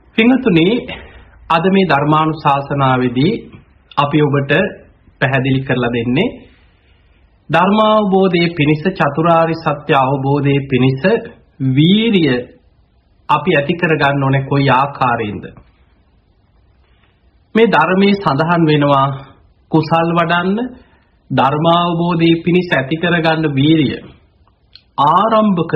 පින්තුනි අද මේ ධර්මානුශාසනාවේදී අපි ඔබට පැහැදිලි කරලා දෙන්නේ ධර්මාවබෝධයේ පිණිස චතුරාර්ය සත්‍ය අවබෝධයේ පිණිස වීරිය අපි ඇති කර ගන්න ඕනේ කොයි ආකාරයෙන්ද මේ ධර්මයේ සඳහන් වෙනවා කුසල් වඩන්න ධර්මාවබෝධයේ පිණිස ඇති කර ගන්න වීරිය ආරම්භක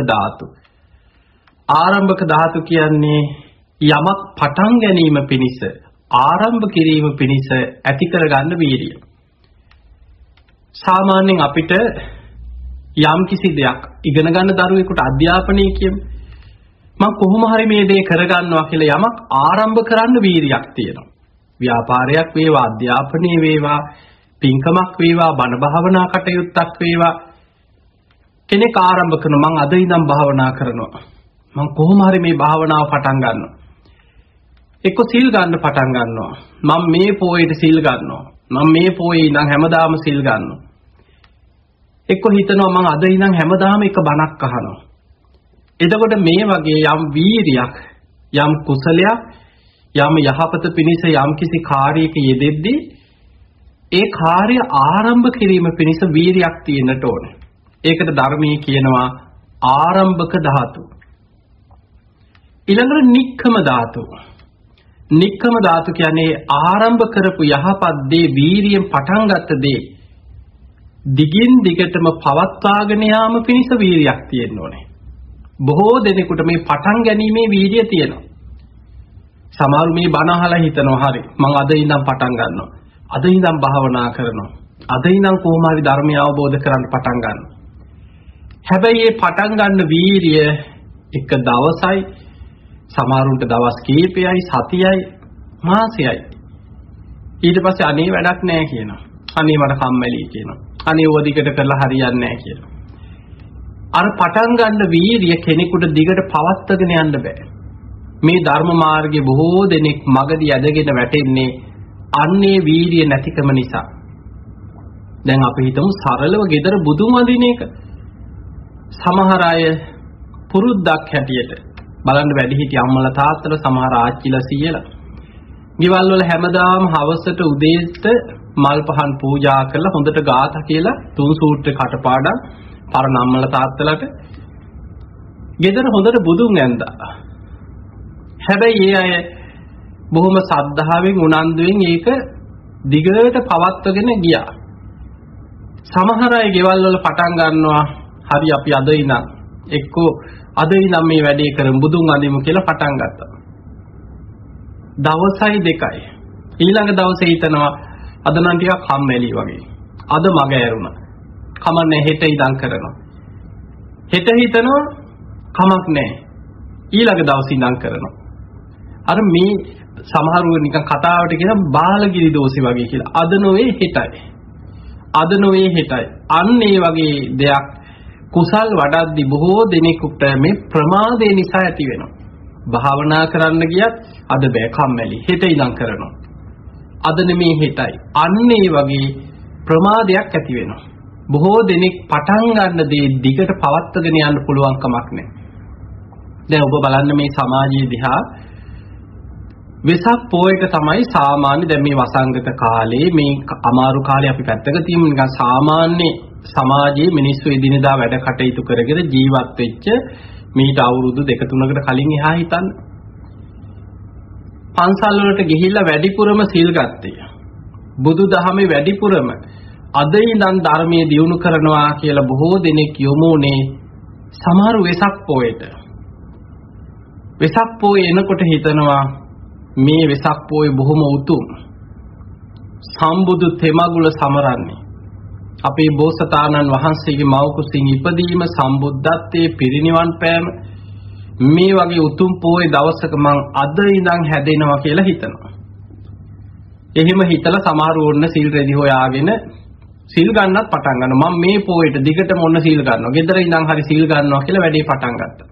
ධාතු කියන්නේ යමක් පටන් ගැනීම පිණිස ආරම්භ කිරීම පිණිස ඇති කර ගන්න වීරිය. සාමාන්‍යයෙන් අපිට යම් කිසි දෙයක් ඉගෙන ගන්න දරුවෙකුට අධ්‍යාපනය කියමු. මම කොහොම හරි මේ දේ කරගන්නවා කියලා යමක් ආරම්භ කරන්න වීරියක් තියෙනවා. ව්‍යාපාරයක් වේවා, අධ්‍යාපනය වේවා, පින්කමක් වේවා, බණ භාවනා කටයුත්තක් වේවා. කෙනෙක් ආරම්භ කරනවා මම අද ඉඳන් භාවනා කරනවා. මම කොහොම හරි මේ භාවනාව පටන් ගන්නවා. එක්ක සිල් ගන්න පටන් ගන්නවා. මම මේ පොයේට සිල් ගන්නවා. මම මේ පොයේ ඉඳන් හැමදාම සිල් ගන්නවා. එක්ක හිතනවා මම අද ඉඳන් හැමදාම එක බණක් අහනවා. එතකොට මේ වගේ යම් වීරියක්, යම් කුසලයක්, යම් යහපත පිණිස යම් කිසි කාර්යයක යෙදෙද්දී ඒ කාර්ය ආරම්භ කිරීම පිණිස වීරියක් තියෙන්නට ඕනේ. ඒකට ධර්මයේ කියනවා ආරම්භක ධාතු. ඊළඟට නික්කම ධාතු. නික්කම ධාතු කියන්නේ ආරම්භ කරපු යහපත් දේ වීරියෙන් පටන් ගත්ත දේ දිගින් දිගටම පවත්වාගෙන යාම පිණිස වීරියක් තියෙන්න ඕනේ. බොහෝ දෙනෙකුට මේ පටන් ගැනීමේ වීරිය තියෙනවා. සමහරු මේ බණ අහලා හිතනවා හරි මම අද ඉඳන් පටන් ගන්නවා. අද ඉඳන් භාවනා කරනවා. අද ඉඳන් කොහොම හරි ධර්මය අවබෝධ කරගන්න පටන් ගන්නවා. හැබැයි මේ පටන් ගන්න වීරිය එක දවසයි, සමහරුන්ට දවස් කීපයයි, සතියයි, මාසයයි. ඊට පස්සේ අනේ වැඩක් නැහැ කියනවා. අනේ මට කම්මැලි කියනවා. අනේ ඕව දිගට කරලා හරියන්නේ නැහැ කියනවා. අර පටන් ගන්න වීරිය කෙනෙකුට දිගට පවත්වාගෙන යන්න බෑ. මේ ධර්ම මාර්ගයේ බොහෝ දෙනෙක් මගදී ඇදගෙන වැටෙන්නේ අන්නේ වීරිය නැතිකම නිසා. දැන් අපි හිතමු සරලව gedara බුදුන් වඳින එක. සමහර අය පුරුද්දක් හැටියට බලන්න වැඩිහිටි අම්මලා තාත්තලා සමහර ආච්චිලා සීයලා ගෙවල් වල හැමදාම හවසට උදේට මල් පහන් පූජා කරලා හොඳට ගාථා කියලා තුන් සූත්‍ර කටපාඩම් පරණ අම්මලා තාත්තලාට ගෙදර හොඳට බුදුන් ඇඳා. හැබැයි ඒ අය බොහොම සද්ධාවෙන් උනන්දුවෙන් ඒක දිගට පවත්වාගෙන ගියා. සමහර අය ගෙවල් වල පටන් ගන්නවා හරි අපි අද ඉඳන් එක්කෝ අද ඉඳන් මේ වැඩේ කරමු බුදුන් අඳිමු කියලා පටන් ගත්තා. දවසයි දෙකයි. ඊළඟ දවසේ හිතනවා අද නම් ටිකක් කම්මැලි වගේ. අද මග ඇරුණා. කමන්නේ හෙට ඉඳන් කරනවා. හෙට හිතනවා කමක් නැහැ. ඊළඟ දවසේ ඉඳන් කරනවා. අර මේ සමහරව නිකන් කතාවට කියන බාලගිරි දෝෂي වගේ කියලා. අද නොවේ හෙටයි. අද නොවේ හෙටයි. අන්න ඒ වගේ දෙයක් කුසල් වඩද්දී බොහෝ දෙනෙකුට මේ ප්‍රමාදේ නිසා ඇති වෙනවා. භාවනා කරන්න ගියත් අද බෑ කම්මැලි. හෙට ඉඳන් කරනවා. අද නෙමේ හෙටයි. අන්න ඒ වගේ ප්‍රමාදයක් ඇති වෙනවා. බොහෝ දෙනෙක් පටන් ගන්න දේ දිගට පවත්වාගෙන යන්න පුළුවන් කමක් නැහැ. දැන් ඔබ බලන්න මේ සමාජයේ දිහා වෙසක් පොයක තමයි සාමාන්‍ය දැන් මේ වසංගත කාලේ මේ අමාරු කාලේ අපි පැත්තක තියමු නිකන් සාමාන්‍ය සමාජයේ මිනිස්සු එදිනෙදා වැඩ කටයුතු කරගෙන ජීවත් වෙච්ච මීට අවුරුදු 2-3කට කලින් එහා හිතන්න. පන්සල් වලට ගිහිල්ලා වැඩිපුරම සීල් ගත්තේ. බුදුදහමේ වැඩිපුරම අද ඉඳන් ධර්මයේ දියුණු කරනවා කියලා බොහෝ දෙනෙක් යොමුනේ සමහර වෙසක් පොයට. වෙසක් පොය එනකොට හිතනවා මේ වෙසක් පොය බොහොම උතුම්. සම්බුදු තෙමගුල සමරන්නේ. අපේ බෝසතාණන් වහන්සේගේ මව් කුසින් ඉපදීම, සම්බුද්ධත්වයේ පිරිනිවන් පෑම මේ වගේ උතුම් පොයේ දවසක මං අද ඉඳන් හැදෙනවා කියලා හිතනවා. එහෙම හිතලා සමහර ඕන්න සීල් රෙදි හොයාගෙන සීල් ගන්නත් පටන් ගන්නවා. මම මේ පොයට දිගටම ඔන්න සීල් ගන්නවා. ගෙදර ඉඳන් හරි සීල් ගන්නවා කියලා වැඩේ පටන් ගත්තා.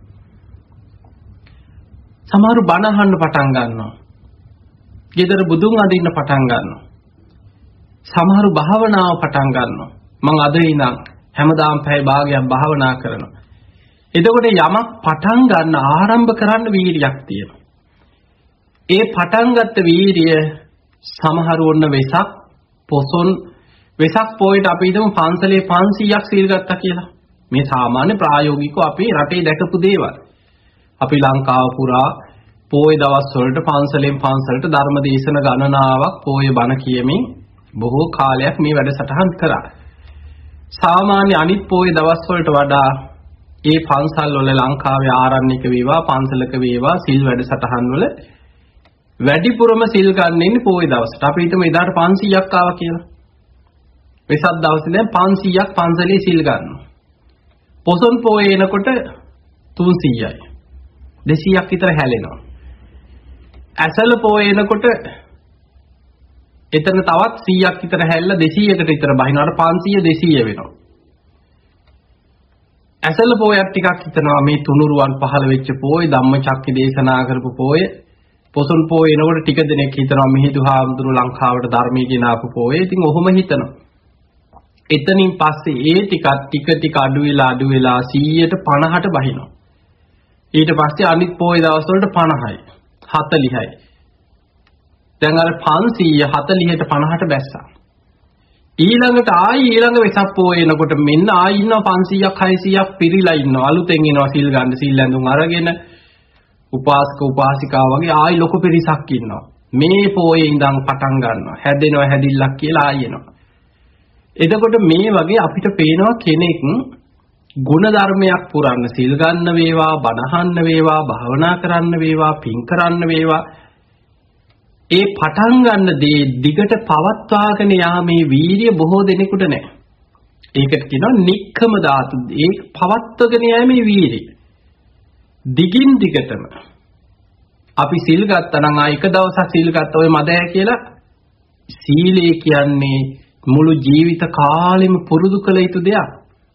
සමහර බණ අහන්න පටන් ගන්නවා. ගෙදර බුදුන් අඳින්න පටන් ගන්නවා. සමහර භාවනාව පටන් ගන්නවා. මං අද ඉඳන් හැමදාම පැය භාගයක් භාවනා කරනවා. එතකොට යමක් පටන් ගන්න ආරම්භ කරන්න වීර්යයක් තියෙනවා. ඒ පටන් ගත්ත වීරිය සමහරු ඔන්න වෙසක් පොසොන් වෙසක් පොයට අපි හිතමු පන්සලේ 500ක් සීල් ගත්තා කියලා. මේ සාමාන්‍ය ප්‍රායෝගිකව අපේ රටේ දැකපු දේවල්. අපි ලංකාව පුරා පොය දවස් වලට පන්සලෙන් පන්සලට ධර්ම දේශන ගණනාවක් පොය බණ කියමින් බොහෝ කාලයක් මේ වැඩසටහන් කරා. සාමාන්‍ය අනිත් පොය දවස් වලට වඩා ඒ පන්සල් වල ලංකාවේ ආරණ්‍යක වේවා පන්සලක වේවා සිල් වැඩසටහන් වල වැඩිපුරම සිල් ගන්න ඉන්නේ පොය දවසට. අපි හිතමු එදාට 500ක් ආවා කියලා. වෙසක් දවසේ දැන් 500ක් පන්සලේ සිල් ගන්නවා. පොසොන් පොය එනකොට 300යි. 200ක් විතර හැලෙනවා. ඇසල පොය එනකොට එතන තවත් 100ක් විතර හැල්ලා 200කට විතර බහිනවාට 500 200 වෙනවා. ඇසල පොයක් ටිකක් හිතනවා මේ තුනුරුවන් පහළ වෙච්ච පොය ධම්මචක්ක දේශනා කරපු පොය පොසොන් පොය එනකොට ටික දෙනෙක් හිතනවා මිහිඳු හාමුදුරුවෝ ලංකාවට ධර්මයේ ගෙනාපු පොය. ඉතින් ඔහොම හිතනවා. එතනින් පස්සේ ඒ ටික අඩු වෙලා 100ට 50ට බහිනවා. ඊට පස්සේ අනිත් පොය දවස් වලට 50යි 40යි. දැන් අර 500 40ට 50ට බැස්සා. ඊළඟට ඊළඟ වෙසක් පොය එනකොට මෙන්න ඉන්නවා 500ක් 600ක් පිරීලා ඉන්නවා. අලුතෙන් එනවා සිල් ගන්න සිල් ඇඳුම් අරගෙන උපාසක උපාසිකා වගේ ලොකු පිරිසක් ඉන්නවා. මේ පොයේ ඉඳන් පටන් ගන්නවා. හැදෙනවා හැදිල්ලක් කියලා එනවා. එතකොට මේ වගේ අපිට පේනවා කෙනෙක් ගුණ ධර්මයක් පුරන්න සිල් ගන්න වේවා බණහන්න වේවා භාවනා කරන්න වේවා පින් කරන්න වේවා ඒ පටන් ගන්න දේ දිගට පවත්වාගෙන යාමේ වීරිය බොහෝ දෙනෙකුට නැහැ. ඒකට කියනවා නික්කම ධාතු. ඒ පවත්වාගෙන යෑමේ වීරිය. දිගින් දිගටම අපි සිල් ගත්තා නම් එක දවසක් සිල් ගත්ත ඔය මදෑ කියලා සීලය කියන්නේ මුළු ජීවිත කාලෙම පුරුදු කළ යුතු දෙයක්.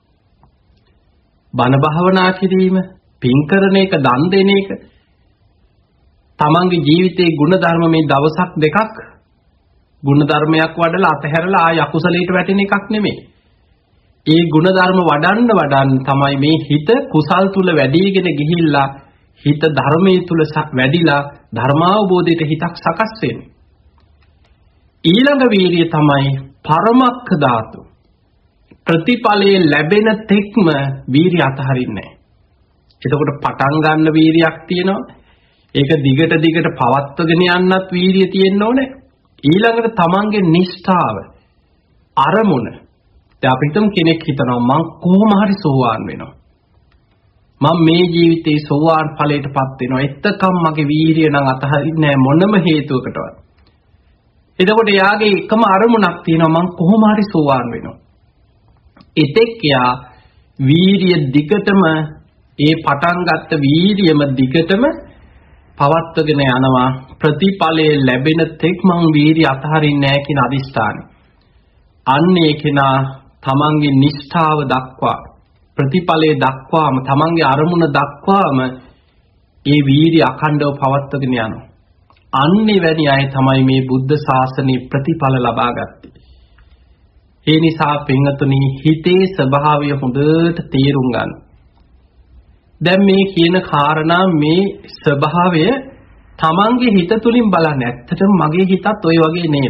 බණ භාවනා කිරීම, පින් කරන එක, දන් දෙන එක තමන්ගේ ජීවිතයේ ගුණ ධර්ම මේ දවසක් දෙකක් ගුණ ධර්මයක් වඩලා අතහැරලා අකුසලයට වැටෙන එකක් නෙමෙයි. ඒ ගුණ ධර්ම වඩන්න තමයි මේ හිත කුසල් තුල වැඩිගෙන ගිහිල්ලා හිත ධර්මයේ තුල වැඩිලා ධර්මාවබෝධයට හිතක් සකස් වෙන්නේ. ඊළඟ වීරිය තමයි පරමක්ඛ ධාතු. ප්‍රතිඵලයේ ලැබෙන තෙක්ම වීරිය අතහරින්නේ නැහැ. එතකොට පටන් ගන්න වීරියක් තියෙනවා. ඒක දිගට පවත්වගෙන යන්නත් වීරිය තියෙන්න ඕනේ. ඊළඟට තමන්ගේ නිෂ්ඨාව අරමුණ. දැන් අපි හිතමු කෙනෙක් හිතනවා මං කොහොම හරි සෝවාන් වෙනවා. මම මේ ජීවිතේ සෝවාන් ඵලයටපත් වෙනවා. එතකම් මගේ වීරිය නම් අතහරින්නේ නැහැ මොනම හේතුවකටවත්. එතකොට යාගේ එකම අරමුණක් තියෙනවා මං කොහොම හරි සෝවාන් වෙනවා. එතෙක් යා වීරිය දිගටම ඒ පටන් ගත්ත වීරියම දිගටම පවත්වගෙන යනවා. ප්‍රතිඵලයේ ලැබෙන තෙක් මං වීරිය අතහරින්නේ නැහැ කියන අදිෂ්ඨානය. අන්න ඒ කෙනා තමන්ගේ නිෂ්ඨාව දක්වා ප්‍රතිඵලයේ දක්වාම තමන්ගේ අරමුණ දක්වාම ඒ වීරිය අඛණ්ඩව පවත්වගෙන යනවා. අන්නේ වැනි අය තමයි මේ බුද්ධ ශාසනයේ ප්‍රතිඵල ලබා ගත්තේ. ඒ නිසා පින්වතුනි හිතේ ස්වභාවය හොඳට තේරුම් ගන්න. දැන් මේ කියන කාරණා මේ ස්වභාවය තමන්ගේ හිත තුලින් බලන්න. ඇත්තටම මගේ හිතත් ওই වගේ නේද?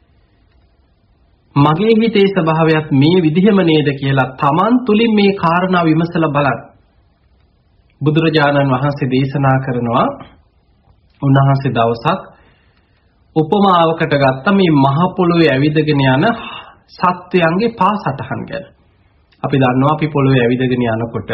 මගේ හිතේ ස්වභාවයත් මේ විදිහම නේද කියලා තමන් තුලින් මේ කාරණා විමසලා බලන්න. බුදුරජාණන් වහන්සේ දේශනා කරනවා උන්වහන්සේ දවසක් උපමාවකට ගත්ත මේ මහ පොළොවේ ඇවිදගෙන යන සත්වයන්ගේ පා සටහන් ගැන. අපි දන්නවා අපි පොළොවේ ඇවිදගෙන යනකොට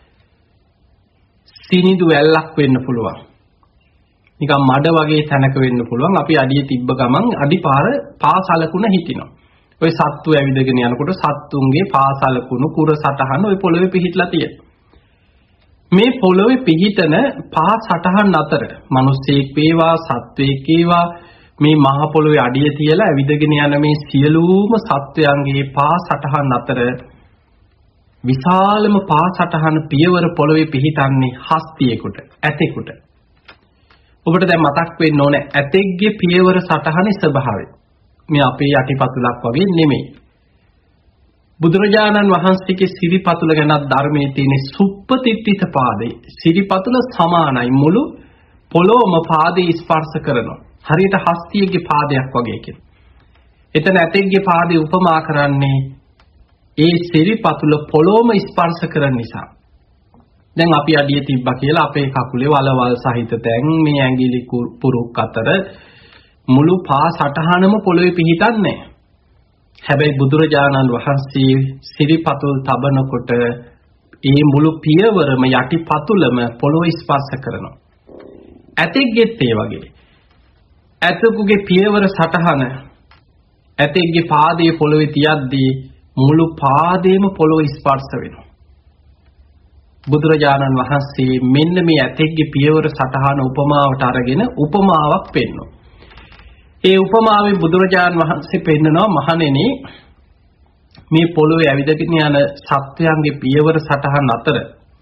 සිනිඳු වැල්ලක් වෙන්න පුළුවන්. නිකන් මඩ වගේ තැනක වෙන්න පුළුවන්. අපි අඩිය තිබ්බ ගමන් අඩිපාර පාසලකුණ හිටිනවා. ඔය සත්තු ඇවිදගෙන යනකොට සත්තුන්ගේ පාසලකුණු කුර සටහන ඔය පොළොවේ පිහිටලා තියෙනවා. මේ පොළොවේ පිහිටන පා සටහන් අතර මිනිස්සෙක් වේවා සත්වෙක් වේවා මේ මහ පොළොවේ අඩිය තියලා ඇවිදගෙන යන මේ සියලුම සත්වයන්ගේ පා සටහන් අතර විශාලම පා සටහන පියවර පොළොවේ පිහිටන්නේ හස්තියෙකුට ඇතෙකුට. ඔබට දැන් මතක් වෙන්න ඕනේ ඇතෙක්ගේ පියවර සටහනේ ස්වභාවය. මේ අපේ යටිපතුලක් වගේ නෙමෙයි. බුදුරජාණන් වහන්සේගේ සිරිපතුල ගැන ධර්මයේ තියෙන සුප්පතිත්ථිත පාදේ සිරිපතුල සමානයි මුළු පොළොවම පාදේ ස්පර්ශ කරනවා. හරියට හස්තියගේ පාදයක් වගේ කියලා. එතන ඇතෙක්ගේ පාදේ උපමා කරන්නේ ඒ සිරිපතුල පොළොවම ස්පර්ශ කරන නිසා. දැන් අපි අඩිය තිබ්බා කියලා අපේ කකුලේ වලවල් සහිත තැන් මේ ඇඟිලි පුරුක් අතර මුළු පා සටහනම පොළොවේ පිහිටන්නේ නැහැ. හැබැයි බුදුරජාණන් වහන්සේ සිරිපතුල් තබනකොට ඒ මුළු පියවරම යටි පතුලම පොළොව ස්පර්ශ කරනවා. ඇතෙක්ගෙත් ඒ වගේ. ඇතෙකුගේ පියවර සටහන ඇතෙක්ගේ පාදයේ පොළොවේ තියද්දී මුළු පාදේම පොළොව ස්පර්ශ වෙනවා. බුදුරජාණන් වහන්සේ මෙන්න මේ ඇතෙක්ගේ පියවර සටහන උපමාවට අරගෙන උපමාවක් පෙන්වනවා. ඒ උපමාවෙන් බුදුරජාණන් වහන්සේ පෙන්නනවා මහණෙනි මේ පොළොවේ ඇවිදගෙන යන සත්වයන්ගේ පියවර සටහන් අතර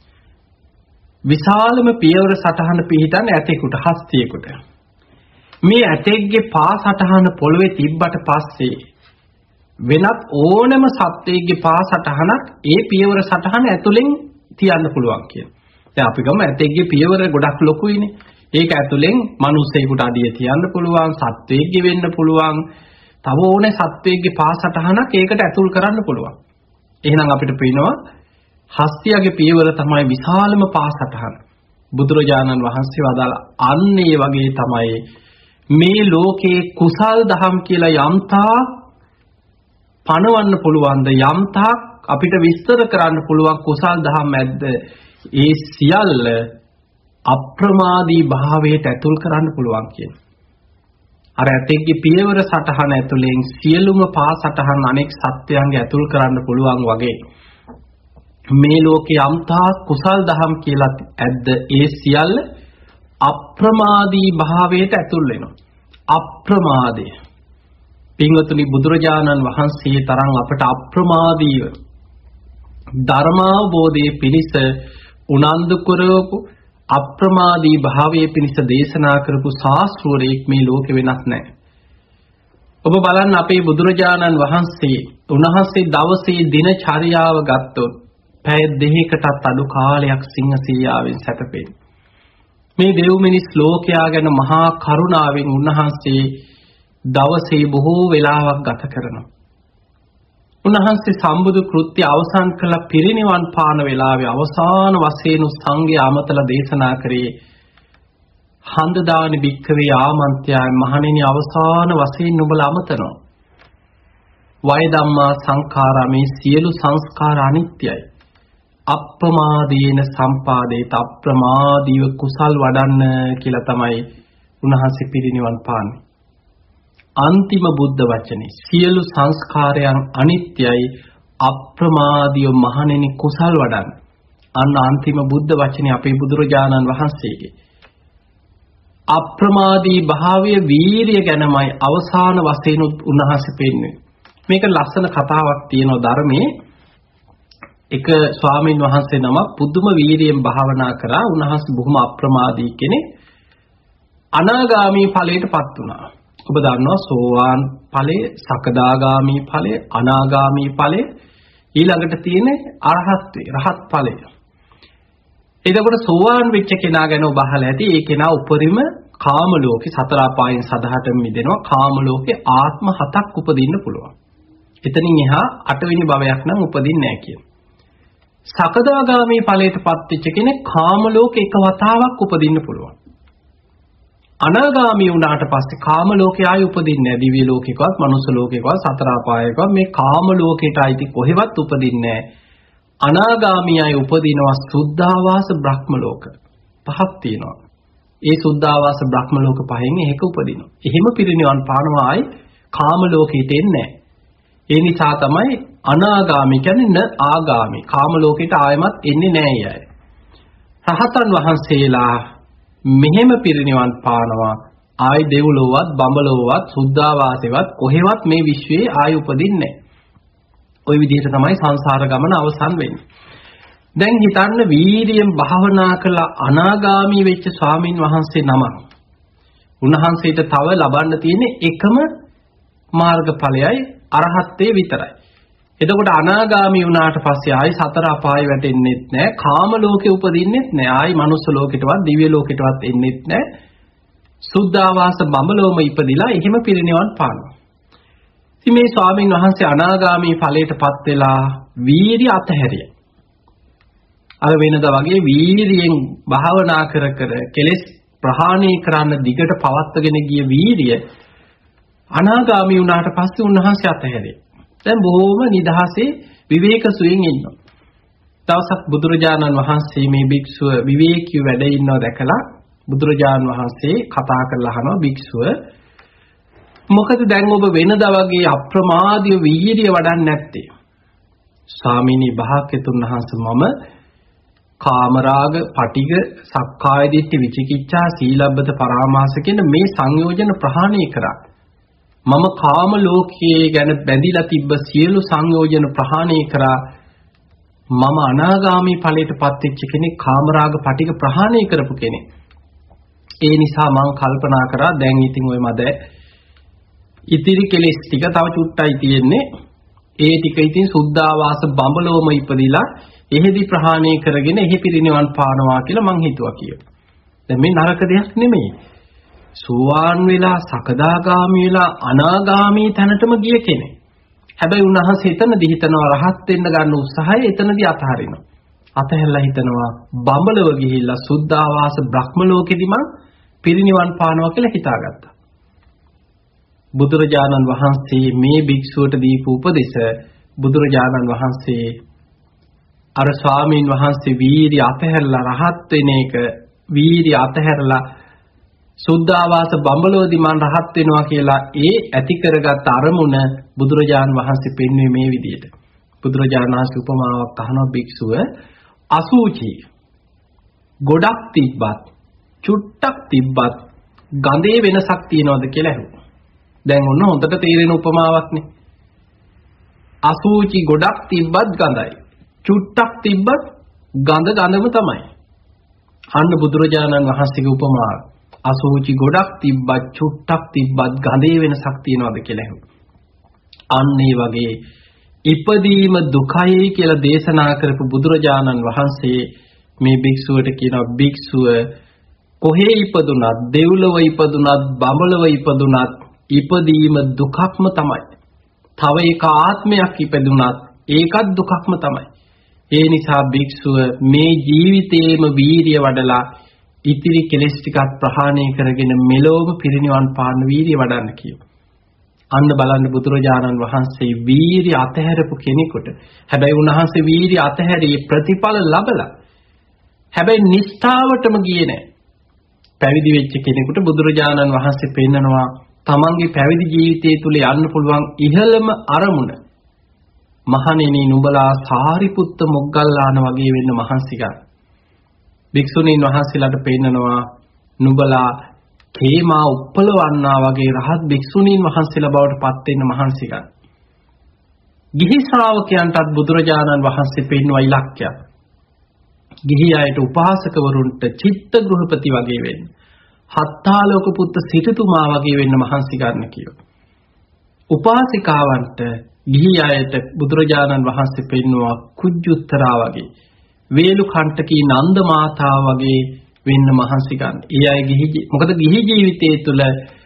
විශාලම පියවර සටහන පිහිටන්නේ ඇතෙකුට හස්තියෙකුට. මේ ඇතෙක්ගේ පා සටහන පොළොවේ තිබ්බට පස්සේ වෙනත් ඕනම සත්වයකගේ පා සටහනක් ඒ පියවර සටහන ඇතුලෙන් තියන්න පුළුවන් කියන. දැන් අපි ගමු ඇතෙක්ගේ පියවර ගොඩක් ලොකුයිනේ. ඒක ඇතුලෙන් මිනිස්සෙකුට අඩිය තියන්න පුළුවන්, සත්වයෙක්ගේ වෙන්න පුළුවන්. තව ඕනේ සත්වයෙක්ගේ පා සටහනක් ඒකට ඇතුල් කරන්න පුළුවන්. එහෙනම් අපිට පේනවා හස්තියගේ පියවර තමයි විශාලම පා සටහන. බුදුරජාණන් වහන්සේ වදාළ අන්න ඒ වගේ තමයි මේ ලෝකේ කුසල් දහම් කියලා යම්තා පණවන්න පුළුවන්ද යම්තා අපිට විස්තර කරන්න පුළුවන් කුසල් දහම් ඇද්ද ඒ සියල්ල අප්‍රමාදී භාවයට ඇතුල් කරන්න පුළුවන් කියන. අර ඇතෙක්ගේ පියවර සටහන ඇතුලෙන් සියලුම පා සටහන් අනෙක් සත්‍යයන්ගේ ඇතුල් කරන්න පුළුවන් වගේ මේ ලෝකේ යම්තා කුසල් දහම් කියලා ඇද්ද ඒ සියල්ල අප්‍රමාදී භාවයට ඇතුල් වෙනවා. අප්‍රමාදය. පින්වතුනි බුදුරජාණන් වහන්සේ තරම් අපට අප්‍රමාදීව ධර්මාවබෝධයේ පිණිස උනන්දු කරවපු අප්‍රමාදී භාවයේ පිණිස දේශනා කරපු ශාස්ත්‍රවරයෙක් මේ ලෝකෙ වෙනස් නැහැ. ඔබ බලන්න අපේ බුදුරජාණන් වහන්සේ උන්වහන්සේ දවසේ දිනචර්යාව ගත්තොත් පැය දෙකකටත් අඩු කාලයක් සිංහසීයාවෙන් සැතපෙන්නේ. මේ දෙව් මිනිස් ලෝකයා ගැන මහා කරුණාවෙන් උන්වහන්සේ දවසේ බොහෝ වෙලාවක් ගත කරනවා. උන්වහන්සේ සම්බුදු කෘත්‍ය අවසන් කළ පිරිනිවන් පාන වෙලාවේ අවසාන වශයෙන් සංඝයා අමතලා දේශනා කරේ හන්දදානි භික්ඛවේ ආමන්ත්‍යයන් මහණෙනි අවසාන වශයෙන් නුඹලා අමතනවා. වය ධම්මා සංඛාරා මේ සියලු සංස්කාර අනිත්‍යයි. අප්‍රමාදීන සම්පාදේත අප්‍රමාදීව කුසල් වඩන්න කියලා තමයි උන්වහන්සේ පිරිනිවන් පාන්නේ. අන්තිම බුද්ධ වචනේ සියලු සංස්කාරයන් අනිත්‍යයි අප්‍රමාදීව මහණෙනි කුසල් වඩන්න. අන්න අන්තිම බුද්ධ වචනේ අපේ බුදුරජාණන් වහන්සේගේ. අප්‍රමාදී භාවය වීරිය ගැනමයි අවසාන වශයෙන් උන්වහන්සේ පෙන්වන්නේ. මේක ලස්සන කතාවක් තියෙනවා ධර්මයේ. එක ස්වාමීන් වහන්සේ නමක් පුදුම වීරියෙන් භාවනා කරා. උන්වහන්සේ බොහොම අප්‍රමාදී කෙනෙක්. අනාගාමී ඵලයටපත් වුණා. ඔබ දන්නවා සෝවාන් ඵලය, සකදාගාමී ඵලය, අනාගාමී ඵලය ඊළඟට තියෙන අරහත් රහත් ඵලය. එතකොට සෝවාන් වෙච්ච කෙනා ගැන ඔබ අහලා ඇති. ඒ කෙනා උපරිම කාම ලෝකේ සතර අපායන් සදහටම මිදෙනවා. කාම ලෝකේ ආත්ම 7ක් උපදින්න පුළුවන්. එතනින් එහා 8 වෙනි භවයක් නම් උපදින්නේ නැහැ කියන. සකදාගාමී ඵලයටපත් වෙච්ච කෙනෙක් කාම ලෝකේ එක වතාවක් උපදින්න පුළුවන්. අනාගාමී වුණාට පස්සේ කාම ලෝකේ ආයි උපදින්නේ නැහැ. දිව්‍ය ලෝකේකවත්, මනුස්ස ලෝකේකවත්, සතර අපායකවත් මේ කාම ලෝකයට ආයිති කොහෙවත් උපදින්නේ නැහැ. අනාගාමී අය උපදිනවා සුද්ධාවාස බ්‍රහ්ම ලෝක. පහක් තියෙනවා. ඒ සුද්ධාවාස බ්‍රහ්ම ලෝක පහෙන් එකක උපදිනවා. එහෙම පිරිනිවන් පානවා ආයි කාම ලෝකෙට එන්නේ නැහැ. ඒ නිසා තමයි අනාගාමී කියන්නේ න ආගාමී. කාම ලෝකෙට ආයමත් එන්නේ නැහැ අය. රහතන් වහන්සේලා මෙහෙම පිරිනිවන් පානවා ආයි දෙව්ලොවත් බඹලොවත් සුද්ධාවාසෙවත් කොහෙවත් මේ විශ්වයේ ආයි උපදින්නේ නැහැ. ওই විදිහට තමයි සංසාර ගමන අවසන් වෙන්නේ. දැන් හිතන්න වීර්යයෙන් භාවනා කළ අනාගාමී වෙච්ච ස්වාමින් වහන්සේ නමක්. උන්වහන්සේට තව ලබන්න තියෙන එකම මාර්ගඵලයයි අරහත්ත්වයේ විතරයි. එතකොට අනාගාමී වුණාට පස්සේ ආයි සතර අපාය වැටෙන්නෙත් නැහැ. කාම ලෝකේ උපදින්නෙත් නැහැ. ආයි මනුස්ස ලෝකෙටවත් දිව්‍ය ලෝකෙටවත් එන්නෙත් නැහැ. සුද්ධාවාස බඹලෝම ඉපදිලා එහෙම පිරිනිවන් පානවා. ඉතින් මේ ස්වාමීන් වහන්සේ අනාගාමී ඵලයටපත් වෙලා වීර්ය අතහැරිය. අර වෙනදා වගේ වීර්යයෙන් භාවනා කර කර කෙලෙස් ප්‍රහාණය කරන්න දිගට පවත්වගෙන ගිය වීර්ය අනාගාමී වුණාට පස්සේ උන්වහන්සේ අතහැරිය. දැන් බොහොම නිදහසේ විවේක සුවයෙන් ඉන්නවා. දවසක් බුදුරජාණන් වහන්සේ මේ භික්ෂුව විවේකීව වැඩ ඉන්නවා දැකලා බුදුරජාණන් වහන්සේ කතා කරලා අහනවා භික්ෂුව මොකද දැන් ඔබ වෙනදා වගේ අප්‍රමාදීව වීර්ය වඩන්නේ නැත්තේ? ස්වාමීනි භාග්‍යතුන් වහන්සේ මම කාමරාග, පටිඝ, සක්කාය දිට්ඨි, විචිකිච්ඡා, සීලබ්බත පරාමාස කියන මේ සංයෝජන ප්‍රහාණය කරා. මම කාම ලෝකයේ ගැන බැඳිලා තිබ්බ සියලු සංයෝජන ප්‍රහාණය කරා. මම අනාගාමී ඵලයටපත් වෙච්ච කෙනෙක්, කාමරාග, පටිඝ ප්‍රහාණය කරපු කෙනෙක්. ඒ නිසා මම කල්පනා කරා දැන් ඉතින් ඔය මද ඉතිරි කෙලෙස් ටික තව චුට්ටයි තියෙන්නේ. ඒ ටික ඉතින් සුද්ධාවාස බඹලෝම ඉපදිලා එහෙදි ප්‍රහාණය කරගෙන එහි පිරිනිවන් පානවා කියලා මං හිතුවා කියලා. දැන් මේ නරක දෙයක් නෙමෙයි. සෝවාන් වෙලා සකදාගාමී වෙලා අනාගාමී තැනටම ගිය කෙනෙක්. හැබැයි උන්වහන්සේ එතනදී හිතනවා රහත් වෙන්න ගන්න උත්සාහය එතනදී අතහරිනවා. අතහැරලා හිතනවා බඹලව ගිහිල්ලා සුද්ධාවාස බ්‍රහ්ම ලෝකෙදි මං පිරිනිවන් පානවා කියලා හිතාගත්තා. බුදුරජාණන් වහන්සේ මේ භික්ෂුවට දීපු උපදෙස බුදුරජාණන් වහන්සේ අර ස්වාමීන් වහන්සේ වීර්ය අතහැරලා රහත් වෙන එක වීර්ය අතහැරලා සුද්ධාවාස බඹලෝදී මං රහත් වෙනවා කියලා ඒ ඇති කරගත් අරමුණ බුදුරජාණන් වහන්සේ පෙන්වුවේ මේ විදිහට. බුදුරජාණන් වහන්සේ උපමාවක් අහනවා භික්ෂුව අසුචි ගොඩක් තිබ්බත් චුට්ටක් තිබ්බත් ගඳේ වෙනසක් තියනවද කියලා අහුවා. දැන් ඔන්න හොඳට තේරෙන උපමාවක්නේ. අසුචි ගොඩක් තිබ්බත් ගඳයි. චුට්ටක් තිබ්බත් ගඳ ගඳම තමයි. අන්න බුදුරජාණන් වහන්සේගේ උපමාව. අසුචි ගොඩක් තිබ්බත් චුට්ටක් තිබ්බත් ගඳේ වෙනසක් තියනවද කියලා අහුවා. අන්න ඒ වගේ ඉපදීම දුකයි කියලා දේශනා කරපු බුදුරජාණන් වහන්සේ මේ භික්ෂුවට කියනවා භික්ෂුව කොහේ ඉපදුනත් දෙව්ලොව ඉපදුනත් බඹලොව ඉපදුනත් ඉපදීම දුකක්ම තමයි. තව එක ආත්මයක් ඉපදුනත් ඒකත් දුකක්ම තමයි. ඒ නිසා භික්ෂුව මේ ජීවිතේම වීරිය වඩලා ඉතිරි කෙලෙස් ටිකත් ප්‍රහාණය කරගෙන මෙලොවම පිරිනිවන් පාන්න වීරිය වඩන්න කියනවා. අන්න බලන්න බුදුරජාණන් වහන්සේ වීරිය අතහැරපු කෙනෙකුට හැබැයි උන්වහන්සේ වීරිය අතහැරී ප්‍රතිඵල ලැබලා හැබැයි නිෂ්ඨාවටම ගියේ නැහැ. පැවිදි වෙච්ච කෙනෙකුට බුදුරජාණන් වහන්සේ පෙන්නනවා තමන්ගේ පැවිදි ජීවිතය තුල යන්න පුළුවන් ඉහළම අරමුණ. මහණෙනි නුඹලා සාරිපුත්ත මොග්ගල්ලාන වගේ වෙන්න මහන්සි ගන්න. භික්ෂුණීන් වහන්සේලාට පෙන්නනවා නුඹලා කේමා උප්පලවන්නා වගේ රහත් භික්ෂුණීන් වහන්සේලා බවට පත් වෙන්න මහන්සි ගන්න. ගිහි ශ්‍රාවකයන්ටත් බුදුරජාණන් වහන්සේ පෙන්වයි ඉලක්කයක්. ගිහි අයට උපාසකවරුන්ට චිත්ත ගෘහපති වගේ වෙන්න. හත්තාලෝක පුත්ත සිටුතුමා වගේ වෙන්න මහන්සි ගන්න කියනවා. උපාසිකාවන්ට ගිහි අයට බුදුරජාණන් වහන්සේ පෙන්වුවා කුජුත්තරා වගේ වේලු කණ්ඨකී නන්ද මාතාව වගේ වෙන්න මහන්සි ගන්න. ඒ අය මොකද ගිහි ජීවිතයේ තුල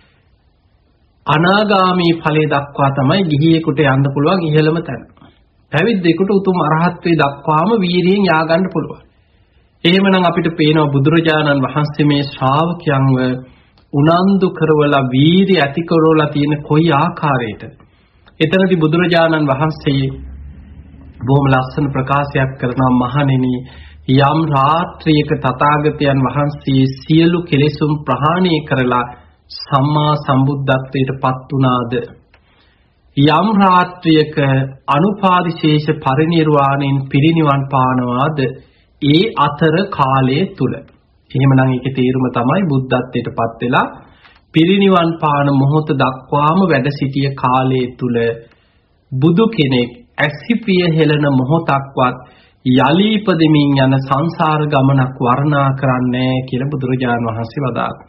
අනාගාමී ඵලයේ දක්වා තමයි ගිහියෙකුට යන්න පුළුවන් ඉහළම තැන. පැවිද්දෙකුට උතුම් අරහත්ත්වයේ දක්වාම වීරියෙන් යා ගන්න පුළුවන්. එහෙමනම් අපිට පේනවා බුදුරජාණන් වහන්සේ මේ ශ්‍රාවකයන්ව උනන්දු කරවලා වීරිය ඇති කරවලා තියෙන කොයි ආකාරයකටද? එතනදී බුදුරජාණන් වහන්සේ බොහොම ලස්සන ප්‍රකාශයක් කරනවා මහණෙනි යම් රාත්‍රියක තථාගතයන් වහන්සේ සියලු කෙලෙසුන් ප්‍රහාණය කරලා සම්මා සම්බුද්ධත්වයට පත් වුණාද යම් රාත්‍රියක අනුපාදිශේෂ පරිනිර්වාණයෙන් පිරිනිවන් පානවාද ඒ අතර කාලයේ තුල එහෙමනම් ඒකේ තේරුම තමයි බුද්ධත්වයට පත් වෙලා පිරිනිවන් පාන මොහොත දක්වාම වැඩ සිටිය කාලයේ තුල බුදු කෙනෙක් ඇසිපිය හෙළන මොහොතක්වත් යලි ඉපදෙමින් යන සංසාර ගමනක් වර්ණනා කරන්නේ කියලා බුදුරජාණන් වහන්සේ වදාළා.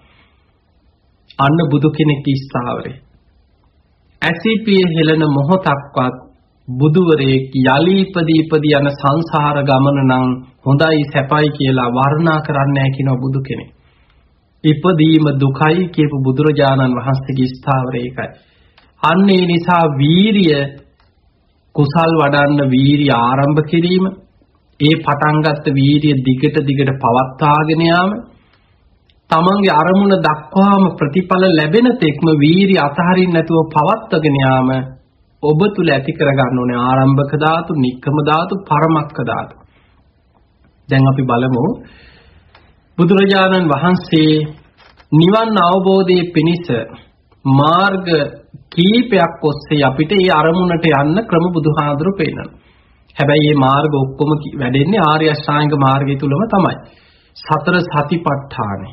අන්න බුදු කෙනෙක් ඉස්සාවරේ ඇසිපිය හෙළන මොහොතක්වත් බුදුවරයෙක් යලි ඉපදී යන සංසාර ගමන නම් හොඳයි සැපයි කියලා වර්ණනා කරන්නේ නැහැ කියන බුදු කෙනෙක්. ඉපදීම දුකයි කියපු බුදුරජාණන් වහන්සේගේ ස්ථාවරය ඒකයි. අන්න ඒ නිසා වීරිය කුසල් වඩන්න වීරිය ආරම්භ කිරීම, ඒ පටන් ගත්ත වීරිය දිගට පවත්වාගෙන යාම, තමන්ගේ අරමුණ දක්වාම ප්‍රතිඵල ලැබෙන තෙක්ම වීරිය අතහරින්න නැතුව පවත්වාගෙන යාම ඔබ තුල ඇති කරගන්න ඕනේ ආරම්භක ධාතු, නික්කම ධාතු, පරමක්ක ධාතු. දැන් අපි බලමු බුදුරජාණන් වහන්සේ නිවන් අවබෝධයේ පිණිස මාර්ග කීපයක් ඔස්සේ අපිට ඒ අරමුණට යන්න ක්‍රම බුදුහාඳුරු පෙන්නනවා. හැබැයි මේ මාර්ග ඔක්කොම වැඩෙන්නේ ආර්ය අෂ්ටාංග මාර්ගය තුලම තමයි. සතර සතිපට්ඨානෙ,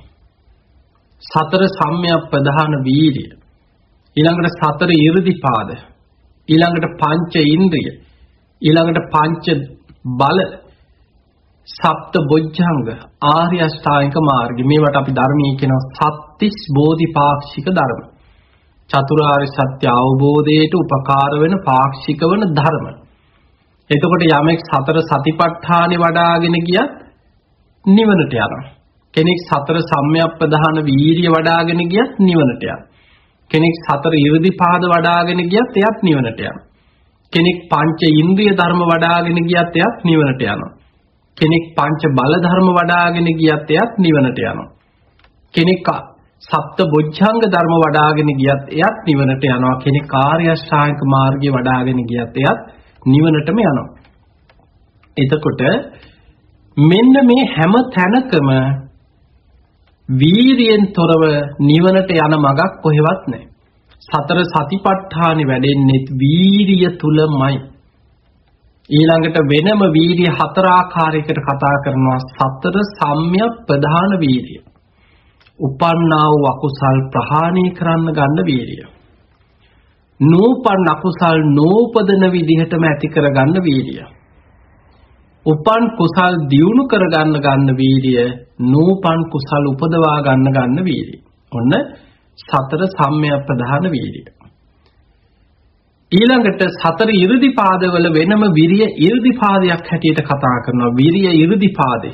සතර සම්‍යක් ප්‍රධාන වීර්ය, ඊළඟට සතර ඉර්ධිපාද, ඊළඟට පංච ඉන්ද්‍රිය, ඊළඟට පංච බල, සප්ත බොජ්ජංග, ආර්ය අෂ්ටාංගික මාර්ගය. මේවට අපි ධර්මයේ කියනවා සත්‍තිස් බෝධිපාක්ෂික ධර්ම. චතුරාර්ය සත්‍ය අවබෝධයට උපකාර වෙන පාක්ෂික වෙන ධර්ම. එතකොට යමෙක් සතර සතිපට්ඨානෙ වඩාගෙන ගියත් නිවනට යනවා. කෙනෙක් සතර සම්‍යක් ප්‍රධාන වීර්ය වඩාගෙන ගියත් නිවනට යනවා. කෙනෙක් සතර ඉර්ධිපාද වඩාගෙන ගියත් එයත් නිවනට යනවා. කෙනෙක් පංච ඉන්ද්‍රිය ධර්ම වඩාගෙන ගියත් එයත් නිවනට යනවා. කෙනෙක් පංච බල ධර්ම වඩාගෙන ගියත් එයත් නිවනට යනවා. කෙනෙක් සප්ත බොජ්ජංග ධර්ම වඩාගෙන ගියත් එයත් නිවනට යනවා. කෙනෙක් ආර්ය අෂ්ටාංගික මාර්ගය වඩාගෙන ගියත් එයත් නිවනටම යනවා. එතකොට මෙන්න මේ හැම තැනකම වීරියෙන් තොරව නිවනට යන මගක් කොහෙවත් නැහැ. සතර සතිපට්ඨානෙ වැඩෙන්නේ වීරිය තුලමයි. ඊළඟට වෙනම වීර්ය හතර ආකාරයකට කතා කරනවා. සතර සම්‍යක් ප්‍රධාන වීර්ය. උපන්නා වූ අකුසල් ප්‍රහාණය කරන්න ගන්න වීර්ය. නූපන් අකුසල් නූපදන විදිහටම ඇති කරගන්න වීර්ය. උපන් කුසල් දියුණු කරගන්න වීර්ය. නූපන් කුසල් උපදවා ගන්න වීර්ය. ඔන්න සතර සම්‍යක් ප්‍රධාන වීර්ය. ඊළඟට සතර ඉර්ධිපාදවල වෙනම විරිය ඉර්ධිපාදයක් හැටියට කතා කරනවා. විරිය ඉර්ධිපාදේ.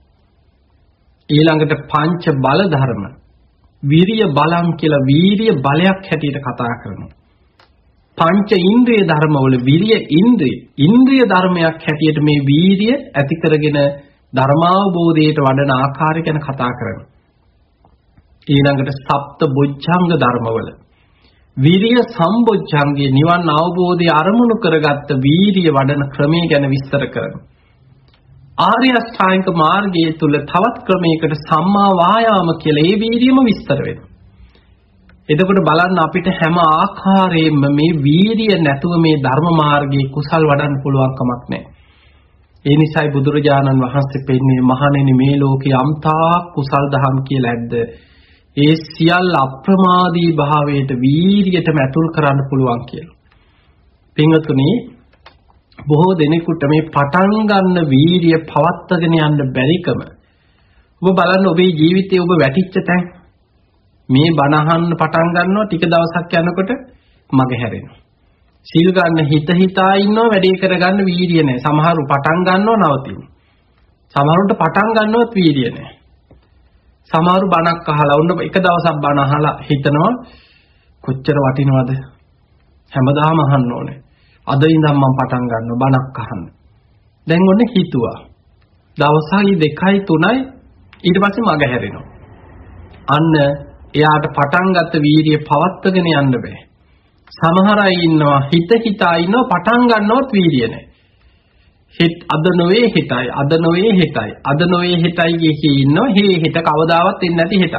ඊළඟට පංච බල ධර්ම, විරිය බලං කියලා වීරිය බලයක් හැටියට කතා කරනවා. පංච ඉන්ද්‍රිය ධර්මවල විරිය ඉන්ද්‍රිය ධර්මයක් හැටියට මේ වීරිය ඇති කරගෙන ධර්මාවබෝධයට වඩන ආකාරය ගැන කතා කරනවා. ඊළඟට සප්ත බොජ්ජංග ධර්මවල විරිය සම්බොජ්ජංගේ නිවන් අවබෝධය අරමුණු කරගත්ත වීරිය වඩන ක්‍රමය ගැන විස්තර කරනවා. ආර්ය අෂ්ටාංගික මාර්ගයේ තුල තවත් ක්‍රමයකට සම්මා වායාම කියලා ඒ වීරියම විස්තර වෙනවා. එතකොට බලන්න අපිට හැම ආකාරයෙන්ම මේ වීරිය නැතුව මේ ධර්ම මාර්ගයේ කුසල් වඩන්න පුළුවන් කමක් නැහැ. ඒ නිසායි බුදුරජාණන් වහන්සේ පෙන්නේ මහණෙනි මේ ලෝකේ යම්තා කුසල් දහම් කියලා ඇද්ද ඒ සියල්ල අප්‍රමාදී භාවයට වීරියටම ඇතුල් කරන්න පුළුවන් කියලා. පින්වතුනි බොහෝ දෙනෙකුට මේ පටන් ගන්න වීරිය පවත්වාගෙන යන්න බැරිකම ඔබ බලන්න ඔබේ ජීවිතේ ඔබ වැටිච්ච තැන් මේ බණ අහන්න පටන් ගන්නවා ටික දවසක් යනකොට මග හැරෙනවා. සීල් ගන්න හිතා ඉන්නවා වැඩේ කරගන්න වීරිය නැහැ. සමහරු පටන් ගන්නව නවතිනවා. සමහරුන්ට පටන් ගන්නවත් වීරිය නැහැ. සමහරු බණක් අහලා වුණ එක දවසක් බණ අහලා හිතනවා කොච්චර වටිනවද හැමදාම අහන්න ඕනේ. අද ඉඳන් මම පටන් ගන්නවා බණක් අහන්න. දැන් ඔන්නේ හිතුවා. දවසයි දෙකයි තුනයි ඊට පස්සේ මග හැරෙනවා. අන්න එයාට පටන් ගත්ත වීර්යය පවත්වාගෙන යන්න බෑ. සමහර අය ඉන්නවා හිතා ඉන්නවා පටන් ගන්නවත් වීර්යය නැහැ. අද නොවේ හෙටයි අද නොවේ හෙටයි කිය ඉන්නවා. හෙට කවදාවත් එන්නේ නැති හෙට.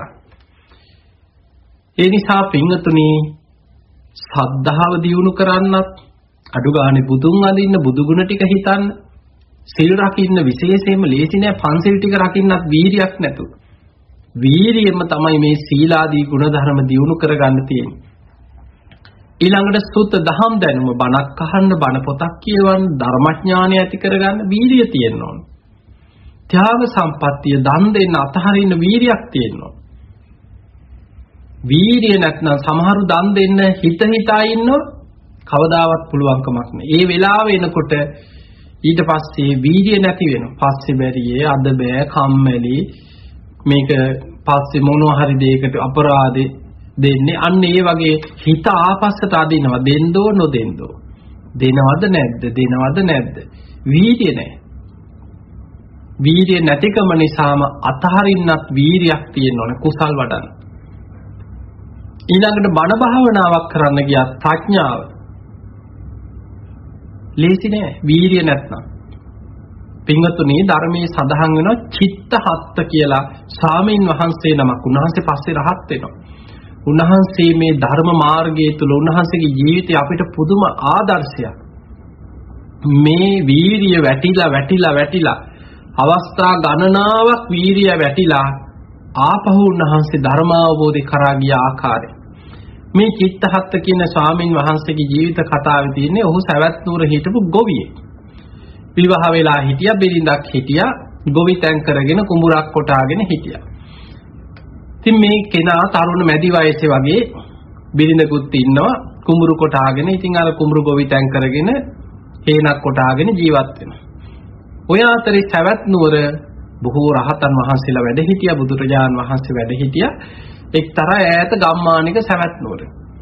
ඒ නිසා පින්වතුනි සද්ධාව දියුණු කරන්නත් අඩු ගානේ බුදුන් අඳින්න බුදු ගුණ ටික හිතන්න සිල් රකින්න විශේෂයෙන්ම ලේසි නෑ. පන්සිල් ටික රකින්නත් වීරියක් නැතු. වීරියෙම තමයි මේ සීලාදී ගුණ ධර්ම දියුණු කරගන්න තියෙන්නේ. ඊළඟට සුත්ත දහම් දැනුම බණක් අහන්න බණ පොතක් කියවන්න ධර්මඥානය ඇති කරගන්න වීරිය තියෙන්න ඕන. ත්‍යාග සම්පත්තිය දන් දෙන්න අතහරින්න වීරියක් තියෙන්න ඕන. වීරිය නැත්නම් සමහරු දන් දෙන්න හිතා ඉන්නවා කවදාවත් පුළුවන්කමක් නෑ. ඒ වෙලාව එනකොට ඊට පස්සේ වීර්ය නැති වෙනවා. පස්සේ බැරියේ අද බෑ කම්මැලි මේක පස්සේ මොනවා හරි දෙයකට අපරාධේ දෙන්නේ. අන්න ඒ වගේ හිත ආපස්සට අදිනවා. දෙන්නෝ නොදෙන්නෝ. දෙනවද නැද්ද? දෙනවද නැද්ද? වීර්ය නැහැ. වීර්ය නැතිකම නිසාම අතහරින්නත් වීර්යයක් තියෙන්න ඕනේ කුසල් වඩන්න. ඊළඟට බණ භාවනාවක් කරන්න ගියත් ප්‍රඥාව ලේසි නෑ වීර්ය නැත්නම්. පින්වතුනි ධර්මයේ සඳහන් වෙනවා චිත්තහත්ත කියලා ස්වාමීන් වහන්සේ නමක්. උන්වහන්සේ පස්සේ රහත් වෙනවා. උන්වහන්සේ මේ ධර්ම මාර්ගය තුල උන්වහන්සේගේ ජීවිතය අපිට පුදුම ආදර්ශයක්. මේ වීරිය වැටිලා අවස්ථා ගණනාවක් වීරිය වැටිලා ආපහු උන්වහන්සේ ධර්මාවබෝධය කරා ගිය ආකාරය. මේ චිත්තහත්ත කියන ස්වාමින් වහන්සේගේ ජීවිත කතාවේ තියෙන්නේ ඔහු සවැත් නුවර හිටපු ගොවියෙක්. විවාහ වෙලා හිටියා, බිරිඳක් හිටියා, ගොවි තැන් කරගෙන කුඹුරක් කොටාගෙන හිටියා. ඉතින් මේ කෙනා තරුණ මැදි වයසේ වගේ බිරිඳකුත් ඉන්නවා කුඹුරු කොටාගෙන. ඉතින් අර කුඹුරු ගොවි තැන් කරගෙන හේනක් කොටාගෙන ජීවත් වෙනවා. ඔය අතරේ සවැත් නුවර බොහෝ රහතන් වහන්සේලා වැඩ හිටියා, බුදුරජාණන් වහන්සේ වැඩ හිටියා. එක්තරා ඈත ගම්මානික සවැත් නුවර.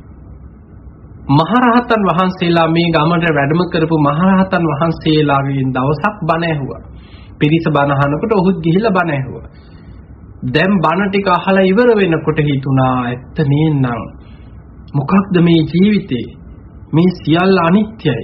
මහරහතන් වහන්සේලා මේ ගමට වැඩම කරපු මහරහතන් වහන්සේලාගෙන් දවසක් බණ ඇහුවා. පිරිස බණ අහනකොට ඔහුත් ගිහිල්ලා බණ ඇහුවා. දැන් බණ ටික අහලා ඉවර වෙනකොට හිතුණා ඇත්ත නේනම් මොකක්ද මේ ජීවිතේ? මේ සියල්ල අනිත්‍යයි.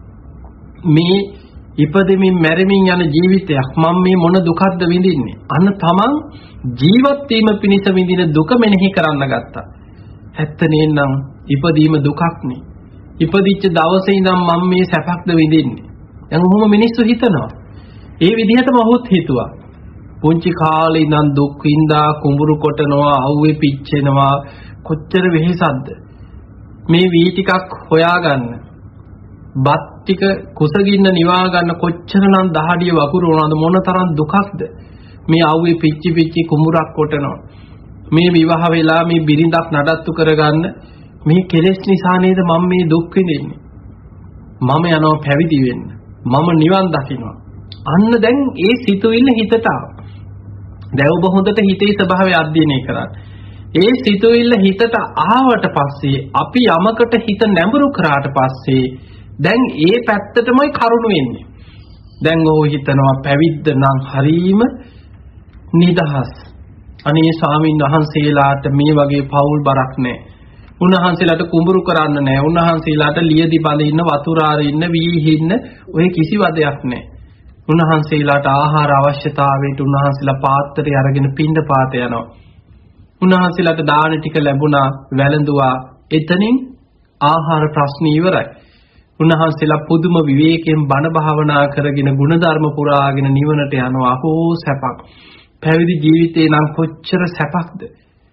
මේ ඉපදෙමින් මැරෙමින් යන ජීවිතයක්. මම මේ මොන දුකක්ද විඳින්නේ? අන්න තමන් ජීවත් වීම පිණිස විඳින දුක මෙනෙහි කරන්න ගත්තා. ඇත්ත නේනම් ඉපදීම දුකක්නේ. ඉපදිච්ච දවසේ ඉඳන් මම මේ සැපක්ද විඳින්නේ. දැන් ඔහොම මිනිස්සු හිතනවා. ඒ විදිහටම ඔහුත් හිතුවා. පුංචි කාලේ ඉඳන් දුක් විඳා කුඹුරු කොටනවා, අවුවේ පිච්චෙනවා, කොච්චර වෙහෙසක්ද. මේ වී ටිකක් හොයාගන්න, බත් ටික කුසගින්න නිවා ගන්න කොච්චරනම් දහඩිය වකුරනවද, මොනතරම් දුකක්ද. මේ අවුවේ පිච්චි කුඹුරක් කොටනවා. මේ විවාහ වෙලා මේ බිරිඳක් නඩත්තු කරගන්න මේ කෙලෙස් නිසා නේද මම මේ දුක් විඳින්නේ. මම යනවා පැවිදි වෙන්න. මම නිවන් දකින්නවා. අන්න දැන් ඒ සිතුවිල්ල හිතට ආවා. දැන් ඔබ හොඳට හිතේ ස්වභාවය අධ්‍යයනය කරන්න. ඒ සිතුවිල්ල හිතට ආවට පස්සේ අපි යමකට හිත නැඹුරු කරාට පස්සේ දැන් ඒ පැත්තටමයි කරුණ වෙන්නේ. දැන් ඕ හිතනවා පැවිද්ද නම් හරීම නිදහස්. අනේ ස්වාමීන් වහන්සේලාට මේ වගේ පෞල් බරක් නැහැ. උන්වහන්සේලාට කුඹුරු කරන්න නැහැ. උන්වහන්සේලාට ලියදි බඳින්න, වතුරාරේ ඉන්න, වීහින්න ඔය කිසි වදයක් නැහැ. උන්වහන්සේලාට ආහාර අවශ්‍යතාවයට උන්වහන්සේලා පාත්‍රය අරගෙන පින්ඩ පාත යනවා. උන්වහන්සේලාට දාන ටික ලැබුණා, වැළඳුවා. එතනින් ආහාර ප්‍රශ්න ඉවරයි. උන්වහන්සේලා පුදුම විවේකයෙන් බණ භාවනා කරගෙන ගුණධර්ම පුරාගෙන නිවනට යනවා. හෝ සැපක්. පැවිදි ජීවිතේ නම් කොච්චර සැපක්ද.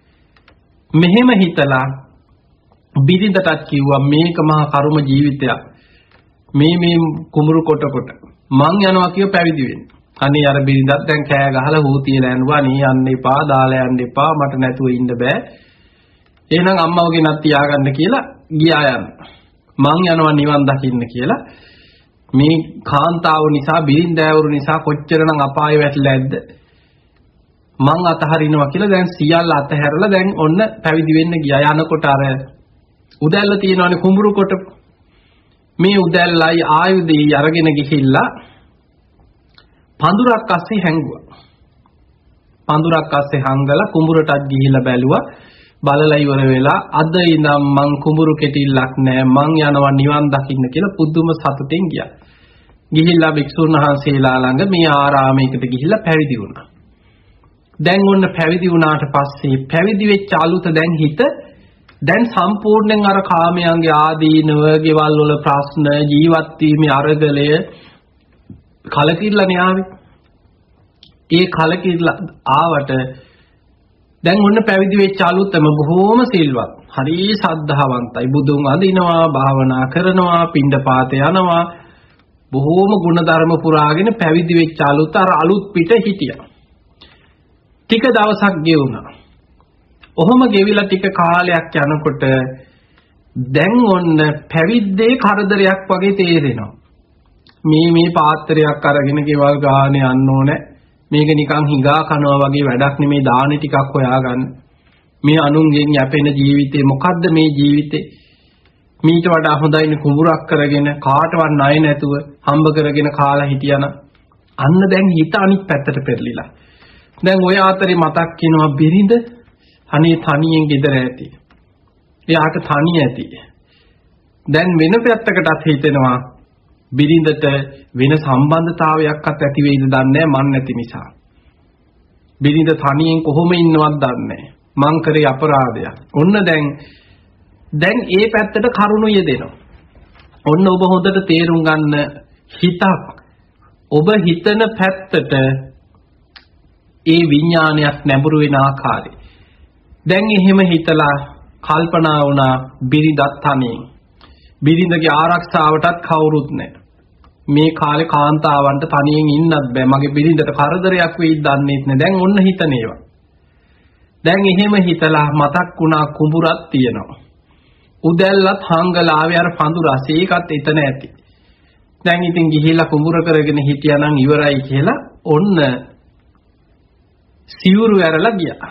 මෙහෙම හිතලා බිරිඳටත් කිව්වා මේක මහා කර්ම ජීවිතයක්. මේ කුඹුරු කොට මං යනවා කිය පැවිදි වෙන්න. අනේ අර බිරිඳත් දැන් කෑ ගහලා හූ තියලා යනවා. අනේ යන්න එපා, දාලා යන්න එපා, මට නැතුව ඉන්න බෑ. එහෙනම් අම්මවගේ නත් තියාගන්න කියලා ගියා යන්න. මං යනවා නිවන් දකින්න කියලා. මේ කාන්තාව නිසා, බිරිඳෑවරු නිසා කොච්චරනම් අපාය වැටිලා ඇද්ද. මං අතහරිනවා කියලා දැන් සියල්ල අතහැරලා දැන් ඔන්න පැවිදි වෙන්න ගියා. යනකොට අර උදැල්ල තියෙනවානේ කුඹුරු කොට. මේ උදැල්ලයි ආයුධي අරගෙන ගිහිල්ලා පඳුරක් අස්සේ හැංගුවා. පඳුරක් අස්සේ හංගලා කුඹුරටත් ගිහිල්ලා බැලුවා. බලලා ඉවර වෙලා අද ඉඳන් මං කුඹුරු කෙටිල්ලක් නෑ, මං යනවා නිවන් දකින්න කියලා පුදුම සතුටින් ගියා. ගිහිල්ලා භික්ෂුන් වහන්සේලා ළඟ මේ ආරාමයකට ගිහිල්ලා පැවිදි වුණා. දැන් ඔන්න පැවිදි වුණාට පස්සේ පැවිදි වෙච්ච අලුත දැන් හිත දැන් සම්පූර්ණයෙන් අර කාමයන්ගේ ආදීනව, ගෙවල් වල ප්‍රශ්න, ජීවත් වීමේ අරගලය කලකිරලා න්යාවේ. ඒ කලකිරලා ආවට දැන් ඔන්න පැවිදි වෙච්ච අලුතම බොහෝම සිල්වත්, හරි සද්ධාවන්තයි, බුදුන් අඳිනවා, භාවනා කරනවා, පිණ්ඩපාත යනවා, බොහෝම ගුණධර්ම පුරාගෙන පැවිදි වෙච්ච අලුත අර අලුත් පිට හිටියා. ටික දවසක් ගෙවුණා. ඔහොම ගෙවිලා ටික කාලයක් යනකොට දැන් ඔන්න පැවිද්දේ කරදරයක් වගේ තේරෙනවා. මේ පාත්‍රයක් අරගෙන ගෙවල් ගානේ යන්න ඕනේ. මේක නිකන් හිඟා කනවා වගේ වැඩක් නෙමේ දානි ටිකක් හොයාගන්න. මේ අනුන්ගෙන් යැපෙන ජීවිතේ මොකද්ද මේ ජීවිතේ? මීට වඩා හොඳයිනේ කුඹුරක් කරගෙන කාටවත් ණය නැතුව හම්බ කරගෙන කාලා හිටියනම් අන්න දැන් හිත අනිත් පැත්තට පෙරලිලා. දැන් ඔය අතරේ මතක් වෙනවා බිරිඳ අනේ තනියෙන් ගෙදර ඇති. එයාට තනි ඇති. දැන් වෙන පැත්තකටත් හිතෙනවා බිරිඳට වෙන සම්බන්ධතාවයක්වත් ඇති වෙයිද දන්නේ නැහැ මන් නැති නිසා. බිරිඳ තනියෙන් කොහොම ඉන්නවද දන්නේ නැහැ. මං කරේ අපරාධයක්. ඔන්න දැන් ඒ පැත්තට කරුණු යෙදෙනවා. ඔන්න ඔබ හොඳට තේරුම් ගන්න හිතක් ඔබ හිතන පැත්තට ඒ විඥානයක් නැඹුරු වෙන ආකාරය. දැන් එහෙම හිතලා කල්පනා වුණා බිරිඳත් තනියෙන්. බිරිඳගේ ආරක්ෂාවටත් කවුරුත් නැහැ. මේ කාලේ කාන්තාවන්ට තනියෙන් ඉන්නත් බෑ. මගේ බිරිඳට කරදරයක් වෙයිද දන්නේත් නැහැ. දැන් ඔන්න හිතනේවා. දැන් එහෙම හිතලා මතක් වුණා කුඹුරක් තියෙනවා. උදැල්ලත් හංගලාවේ අර පඳු රස ඒකත් එතන ඇති. දැන් ඉතින් ගිහිල්ලා කුඹුර කරගෙන හිටියානම් ඉවරයි කියලා ඔන්න සිවුරු ඇරලා ගියා.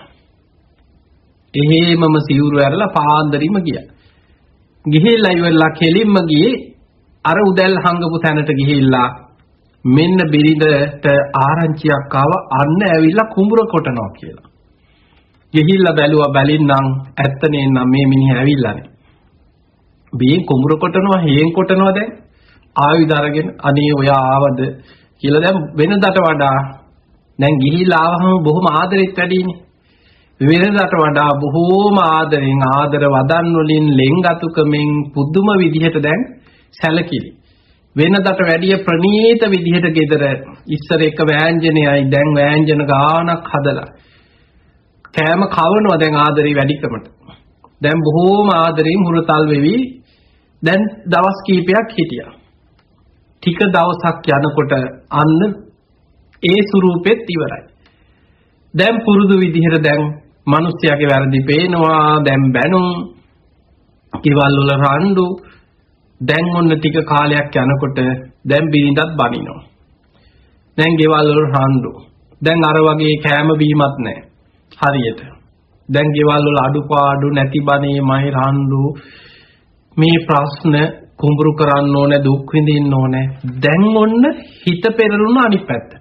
එහෙමම සිවුරු ඇරලා පාන්දරිම ගියා. ගිහිල්ලා ඉවරලා කෙලින්ම ගියේ අර උදැල් හංගපු තැනට ගිහිල්ලා මෙන්න බිරිඳට ආරංචියක් ආව අන්න ඇවිල්ලා කුඹුර කොටනවා කියලා. ගිහිල්ලා බැලුවා බැලින්නම් ඇත්ත නේනම් මේ මිනිහ ඇවිල්ලානේ. බියෙන් කුඹුර කොටනවා හේන් කොටනවා දැන් ආයුධ අරගෙන අනේ ඔයා ආවද කියලා දැන් වෙනදට වඩා දැන් ගිහිල්ලා ආවහම බොහොම ආදරෙත් වැඩිනේ. වෙනදට වඩා බොහෝම ආදරෙන් ආදර වදන් වලින් ලෙන්ගතුකමෙන් පුදුම විදිහට දැන් සැලකිලි. වෙනදට වැඩිය ප්‍රණීත විදිහට ගෙදර ඉස්සර එක වෑංජනයයි දැන් වෑංජන ගානක් හදලා කෑම කවනවා දැන් ආදරේ වැඩිකමට. දැන් බොහෝම ආදරෙන් හුරතල් වෙවි දැන් දවස් කීපයක් හිටියා. ටික දවසක් යනකොට අන්න ඒ ස්වරූපෙත් ඉවරයි. දැන් පුරුදු විදිහට දැන් මිනිස්යාගේ වැරදි පේනවා දැන් බැනුම් කිවල් වල රණ්ඩු දැන් ඔන්න ටික කාලයක් යනකොට දැන් බිරිඳත් බනිනවා. දැන් ගෙවල් වල රණ්ඩු. දැන් අර වගේ කෑම බීමත් නැහැ. හරියට. දැන් ගෙවල් වල අඩුපාඩු නැති බණේමයි රණ්ඩු මේ ප්‍රශ්න කුඹුරු කරන්න ඕනේ දුක් විඳින්න ඕනේ. දැන් ඔන්න හිත පෙරළුණ අනිත් පැත්තට.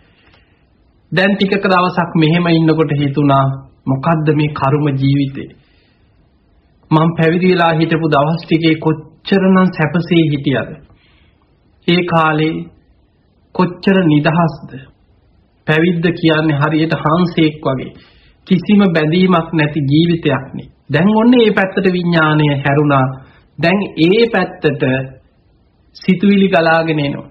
දැන් ටිකක දවසක් මෙහෙම ඉන්නකොට හිතුණා මොකද්ද මේ කර්ම ජීවිතේ? මම පැවිදි වෙලා හිටපු දවස් ටිකේ කොච්චරනම් සැපසේ හිටියද? ඒ කාලේ කොච්චර නිදහස්ද? පැවිද්ද කියන්නේ හරියට හංසෙක් වගේ කිසිම බැඳීමක් නැති ජීවිතයක් නේ. දැන් ඔන්න මේ පැත්තට විඥාණය හැරුණා. දැන් ඒ පැත්තට සිතුවිලි ගලාගෙන එනවා.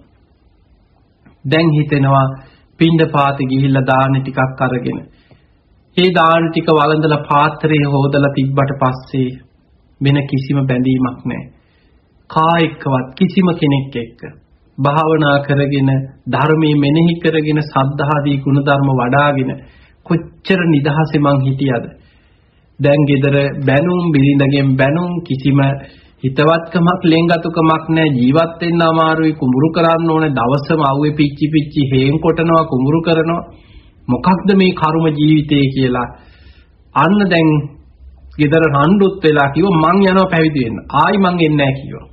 දැන් හිතෙනවා පින්ඩපාතේ ගිහිල්ලා දාන ටිකක් අරගෙන ඒ දාන ටික වළඳලා පාත්‍රයේ හොදලා තිබ්බට පස්සේ වෙන කිසිම බැඳීමක් නැහැ. කායිකවත් කිසිම කෙනෙක් එක්ක භාවනා කරගෙන ධර්මයේ මෙනෙහි කරගෙන සද්ධාදී ගුණධර්ම වඩාගෙන කොච්චර නිදහසේ මං හිටියද? දැන් ගෙදර බැනුම් බිරිඳගෙන් බැනුම් කිසිම හිතවත්කමක් ලෙන්ගතුකමක් නැහැ. ජීවත් වෙන්න අමාරුයි. කුඹුරු කරන්න ඕනේ. දවසම අවුවේ පිච්චි හේන් කොටනවා කුඹුරු කරනවා. මොකක්ද මේ කර්ම ජීවිතය කියලා අන්න දැන් ගෙදර රණ්ඩුත් වෙලා කිව්වා මං යනවා පැවිදි වෙන්න. ආයි මං එන්නේ නැහැ කිව්වා.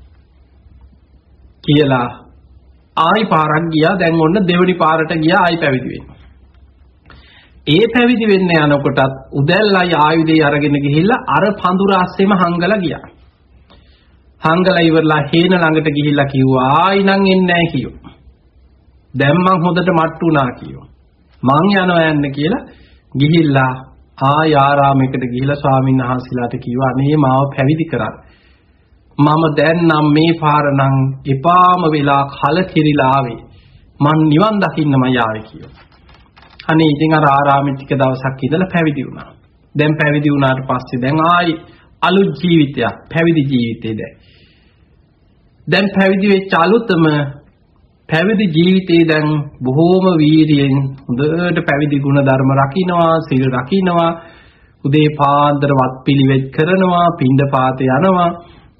කියලා ආයි පාරක් ගියා. දැන් ඔන්න දෙවෙනි පාරට ගියා ආයි පැවිදි වෙන්න. ඒ පැවිදි වෙන්න යනකොටත් උදැල්ලයි ආයුධය අරගෙන ගිහිල්ලා අර පඳුර ආස්සෙම හංගලා ගියා. හංගලා ඉවරලා හේන ළඟට ගිහිල්ලා කිව්වා ආයි නම් එන්නේ නැහැ කිව්වා. දැන් මං හොඳට මට්ටු වුණා කිව්වා. මං යනවා යන්න කියලා ගිහිල්ලා ආය ආරාමයකට ගිහිල්ලා ස්වාමීන් වහන්සේලාට කිව්වා අනේ මාව පැවිදි කරන්න. මම දැන් නම් මේ පාර නම් එපාම වෙලා කලකිරිලා ආවේ. මං නිවන් දකින්නම යාවේ කිව්වා. අනේ ඉතින් අර ආරාමෙ ටික දවසක් ඉඳලා පැවිදි වුණා. දැන් පැවිදි වුණාට පස්සේ දැන් ආයි අලුත් ජීවිතයක් පැවිදි ජීවිතේ දැන් පැවිදි වෙච්ච අලුතම පැවිදි ජීවිතේ දැන් බොහෝම වීරියෙන් හොඳට පැවිදි ගුණ ධර්ම රකින්නවා සීල රකින්නවා උදේ පාන්දර වත් පිළිවෙත් කරනවා පින්ඩපාත යනවා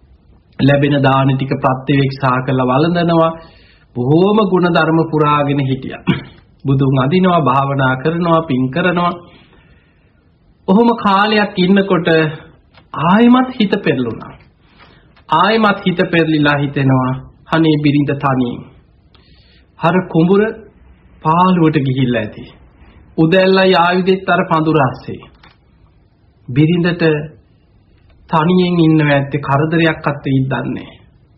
ලැබෙන දාන ටික ප්‍රත්‍යවේක්ෂා කරලා වළඳනවා. බොහෝම ගුණ ධර්ම පුරාගෙන හිටියා. බුදුන් අදිනවා, භාවනා කරනවා, පින් කරනවා. ඔහොම කාලයක් ඉන්නකොට ආයෙමත් හිත පෙරළුණා. ආයෙමත් හිත පෙරලිලා හිතෙනවා අනේ බිරිඳ තනියෙන්. හර කුඹුර පාළුවට ගිහිල්ලා ඇති. උදැල්ලයි ආයුධෙත් අර පඳුර ASCII. බිරිඳට තනියෙන් ඉන්නව ඇත්තේ කරදරයක් අත්වෙයිද දන්නේ.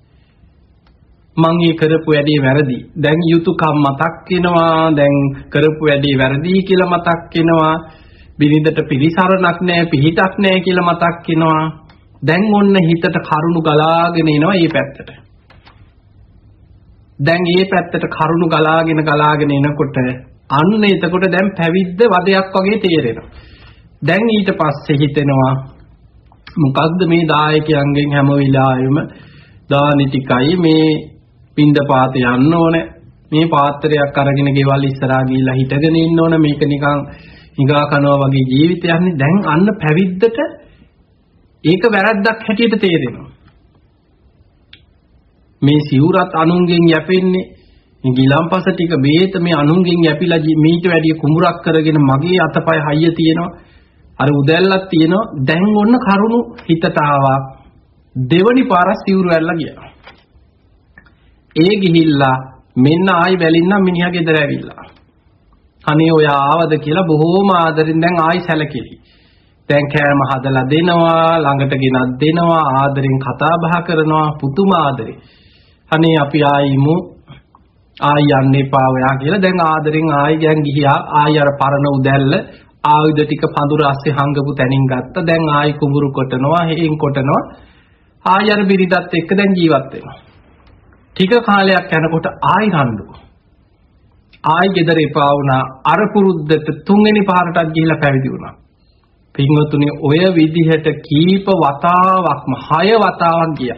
මං ඒ කරපු වැඩේ වැරදි. දැන් යුතුයකම් මතක් වෙනවා. දැන් කරපු වැඩේ වැරදි කියලා මතක් වෙනවා. බිරිඳට පිළිසරණක් නැහැ, පිහිටක් නැහැ කියලා මතක් වෙනවා. දැන් ඔන්න හිතට කරුණු ගලාගෙන එනවා මේ පැත්තට. දැන් මේ පැත්තට කරුණු ගලාගෙන එනකොට අන්න එතකොට දැන් පැවිද්ද වදයක් වගේ තේරෙනවා. දැන් ඊට පස්සේ හිතෙනවා මොකක්ද මේ දායකයන්ගෙන් හැම වෙලාවෙම දානි ටිකයි මේ පින්දපාත යන්න ඕනේ. මේ පාත්‍රයක් අරගෙන ගෙවල් ඉස්සරහා ගිහිල්ලා හිටගෙන ඉන්න ඕනේ. මේක නිකන් හිඟා කනවා වගේ ජීවිතයක්නේ. දැන් අන්න පැවිද්දට ඒක වැරද්දක් හැටියට තේරෙනවා. මේ සිවුරත් අනුන්ගෙන් යැපෙන්නේ මේ ගිලම්පස ටික බේත මේ අනුන්ගෙන් යැපිලා මීට වැඩිය කුඹුරක් කරගෙන මගේ අතපය හයිය තියෙනවා. අර උදැල්ලක් තියෙනවා. දැන් ඔන්න කරුණු හිතට ආවා. දෙවනි පාර සිවුරු ඇල්ලලා ගියා. ඒ ගිහිල්ලා මෙන්න ආයි බැලින්නම් මිනිහා ගෙදර ඇවිල්ලා. අනේ ඔයා ආවද කියලා බොහෝම ආදරෙන් දැන් ආයි සැලකෙලි. දැන් කෑම හදලා දෙනවා, ළඟට ගෙනත් දෙනවා, ආදරෙන් කතා බහ කරනවා, පුදුම ආදරේ. අනේ අපි ආයිමු, ආයි යන්න එපා ඔයා කියලා දැන් ආදරෙන් ආයි ගියන් ගියා. ආයි අර පරණ උදැල්ල ආයුධ ටික පඳුර ASCII හංගපු තැනින් ගත්තා. දැන් ආයි කුඹුරු කොටනවා, හේන් කොටනවා. ආයි අර බිරිඳත් එක්ක දැන් ජීවත් වෙනවා. ටික කාලයක් යනකොට ආයි රණ්ඩු. ආයි ගෙදර එපා වුණා. අර පුරුද්දට තුන්වෙනි පාරටත් ගිහිල්ලා පැවිදි වුණා. පින්වතුනි ඔය විදිහට කීප වතාවක්ම 6 වතාවක් ගියා.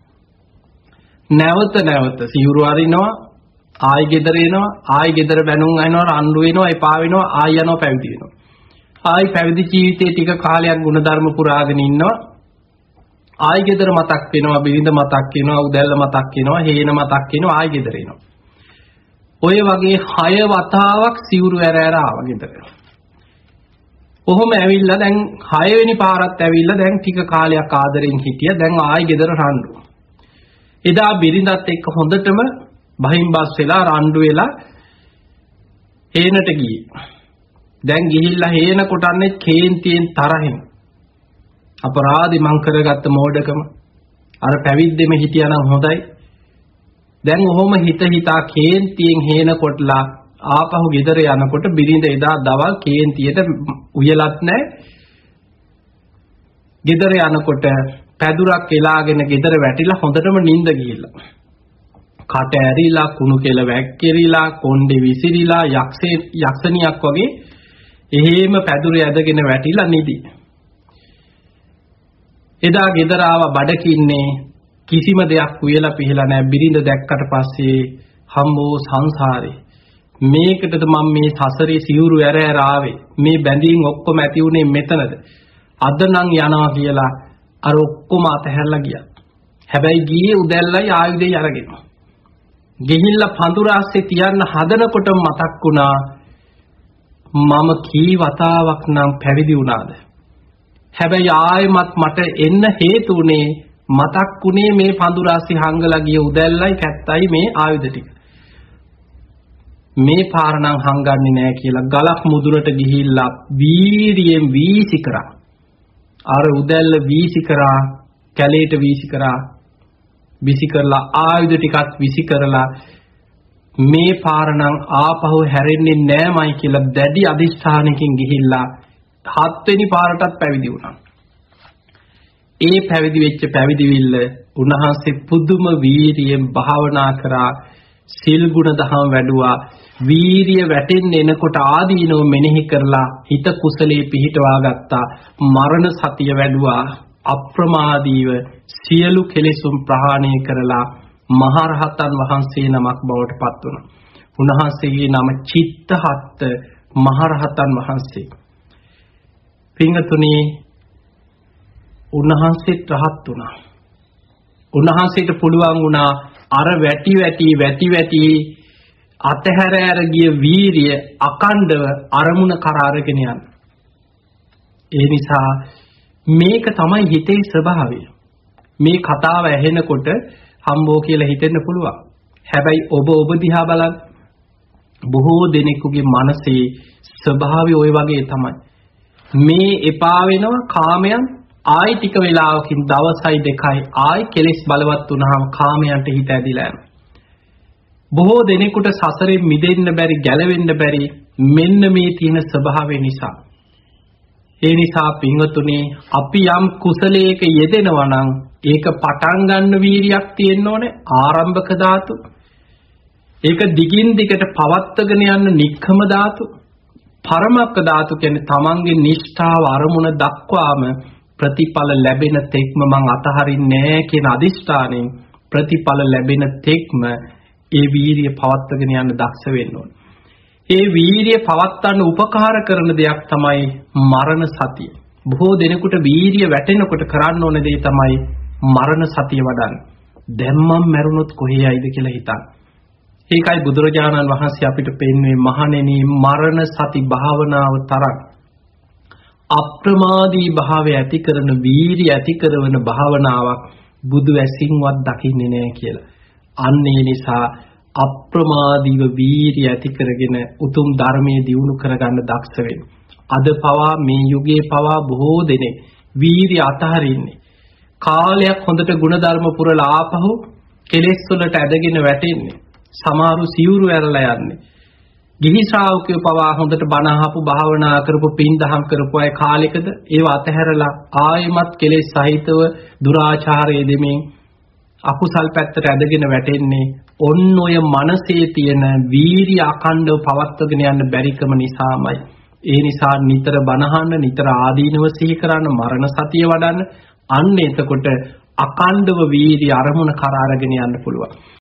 නැවත සිවුරු අරිනවා, ආයි ගෙදර එනවා, ආයි ගෙදර බැනුම් අයනවා, රණ්ඩු වෙනවා, එපා වෙනවා, ආයි යනවා පැවිදි වෙනවා. ආයි පැවිදි ජීවිතේ ටික කාලයක් ගුණධර්ම පුරාගෙන ඉන්නවා. ආයි ගෙදර මතක් වෙනවා, බිරිඳ මතක් වෙනවා, උදැල්ල මතක් වෙනවා, හේන මතක් වෙනවා, ආයි ගෙදර එනවා. ඔය වගේ 6 වතාවක් සිවුරු ඇර ආවා ගෙදර. ඔහොම ඇවිල්ලා දැන් 6 වෙනි පාරත් ඇවිල්ලා දැන් ටික කාලයක් ආදරෙන් හිටියා. දැන් ආයි ගෙදර රණ්ඩු. එදා බිරිඳත් එක්ක හොඳටම බහින් බස් වෙලා රණ්ඩු වෙලා හේනට ගියේ. දැන් ගිහිල්ලා හේන කොටන්නේ කේන්තියෙන් තරහින්. අපරාධි මං කරගත්ත මෝඩකම. අර පැවිද්දෙම හිටියානම් හොඳයි. දැන් ඔහොම හිතා කේන්තියෙන් හේන කොටලා ආපහු ගෙදර යනකොට බිරිඳ එදා දවල් කේන්තියට උයලත් නැහැ. ගෙදර යනකොට පැදුරක් එලාගෙන ගෙදර වැටිලා හොඳටම නිින්ද ගිහිල්ලා. කට ඇරිලා, කුණු කෙල වැක්කිරිලා, කොණ්ඩේ විසිරිලා, යක්ෂණියක් වගේ එහෙම පැදුරේ ඇදගෙන වැටිලා නිදි. එදා ගෙදර ආවා බඩකින්නේ කිසිම දෙයක් උයලා පිහලා නැහැ. බිරිඳ දැක්කට පස්සේ හම්බෝ සංසාරේ මේකටද මම මේ සසරේ සිවුරු ඇර ආවේ. මේ බැඳීම් ඔක්කොම ඇති උනේ මෙතනද. අද නම් යනවා කියලා අර ඔක්කොම අතහැරලා ගියා. හැබැයි ගියේ උදැල්ලයි ආයුධයයි අරගෙන. ගිහිල්ලා පඳුර ASCII තියන්න හදනකොට මතක් වුණා මම කී වතාවක් නම් පැවිදි වුණාද. හැබැයි ආයෙමත් මට එන්න හේතු උනේ මතක් වුණේ මේ පඳුර ASCII හංගලා ගිය උදැල්ලයි කැත්තයි මේ ආයුධ ටික. මේ පාරණම් හංගන්නේ නැහැ කියලා ගලක් මුදුනට ගිහිල්ලා වීරියෙන් වීසි කරා. අර උදැල්ල වීසි කරා, කැලේට වීසි කරා, විසි කරලා ආයුධ ටිකත් විසි කරලා මේ පාරණම් ආපහු හැරෙන්නේ නෑමයි කියලා දැඩි අදිස්ථානකින් ගිහිල්ලා 7 වෙනි පාරටත් පැවිදි වුණා. ඒ පැවිදි වෙච්ච පැවිදිවිල්ල උන්වහන්සේ පුදුම වීරියෙන් භාවනා කරා, සිල් ගුණ දහම් වැඩුවා. වීරිය වැටෙන්න එනකොට ආදීනව මෙනෙහි කරලා හිත කුසලයේ පිහිටවා ගත්තා. මරණ සතිය වැඩුවා. අප්‍රමාදීව සියලු කෙලෙසුන් ප්‍රහාණය කරලා මහරහතන් වහන්සේ නමක් බවට පත් වුණා. උන්වහන්සේගේ නම චිත්තහත්ත මහරහතන් වහන්සේ. පින්තුණි උන්වහන්සේ රහත් වුණා. උන්වහන්සේට පුළුවන් වුණා අර වැටි අතහැර ගිය වීරිය අකණ්ඩව අරමුණ කරා අරගෙන යන්න. ඒ නිසා මේක තමයි හිතේ ස්වභාවය. මේ කතාව ඇහෙනකොට හම්බෝ කියලා හිතෙන්න පුළුවන්. හැබැයි ඔබ දිහා බලන්න. බොහෝ දෙනෙකුගේ මනසේ ස්වභාවය ওই වගේ තමයි. මේ එපා වෙනවා කාමයන් ආයි ටික වෙලාවකින් දවසයි දෙකයි ආයි කෙලෙස් බලවත් වුණාම කාමයන්ට හිත ඇදිලා යනවා. බොහෝ දෙනෙකුට සසරෙන් මිදෙන්න බැරි ගැලවෙන්න බැරි මෙන්න මේ තියෙන ස්වභාවය නිසා. ඒ නිසා පින්වතුනි අපි යම් කුසලයක යෙදෙනවා නම් ඒක පටන් ගන්න වීරියක් තියෙන්න ඕනේ ආරම්භක ධාතු. ඒක දිගින් දිගට පවත්වාගෙන යන්න නික්කම ධාතු. පරමක්ක ධාතු කියන්නේ තමන්ගේ නිෂ්ඨාව අරමුණ දක්වාම ප්‍රතිඵල ලැබෙන තෙක්ම මං අතහරින්නේ නැහැ කියන අදිෂ්ඨානෙන් ප්‍රතිඵල ලැබෙන තෙක්ම ඒ වීරිය පවත්වාගෙන යන්න දක්ෂ වෙන්න ඕනේ. ඒ වීරිය පවත්වන්න උපකාර කරන දෙයක් තමයි මරණ සතිය. බොහෝ දෙනෙකුට වීරිය වැටෙනකොට කරන්න ඕන දේ තමයි මරණ සතිය වඩන්න. දැන් මම මැරුණොත් කොහේ යයිද කියලා හිතන්න. ඒකයි බුදුරජාණන් වහන්සේ අපිට පෙන්වන්නේ මහණෙනි මරණ සති භාවනාව තරම් අප්‍රමාදී භාවය ඇති කරන වීරිය ඇති කරන භාවනාවක් බුදු ඇසින්වත් දකින්නේ නැහැ කියලා. අන්න ඒ නිසා අප්‍රමාදීව වීරිය ඇති කරගෙන උතුම් ධර්මයේ දියුණු කරගන්න දක්ෂ වෙන්න. අද පවා මේ යුගයේ පවා බොහෝ දෙනෙක් වීරිය අතහරින්නේ. කාලයක් හොඳට ගුණධර්ම පුරලා ආපහු කෙලෙස් වලට ඇදගෙන වැටෙන්නේ. සමහරු සිවුරු ඇරලා යන්නේ. ගිහි ශ්‍රාවකයෝ පවා හොඳට බණ අහපු භාවනා කරපු පින් දහම් කරපු අය කාලෙකද ඒව අතහැරලා ආයෙමත් කෙලෙස් සහිතව දුරාචාරයේ දෙමින් අකුසල් පැත්තට ඇදගෙන වැටෙන්නේ. ඔන්න ඔය මනසේ තියෙන වීරිය අඛණ්ඩව පවත්වාගෙන යන්න බැරිකම නිසාමයි. ඒ නිසා නිතර බණහන්න නිතර ආදීනව සිහි කරන්න මරණ සතිය වඩන්න. අන්න එතකොට අඛණ්ඩව වීරිය අරමුණ කරා අරගෙන යන්න පුළුවන්.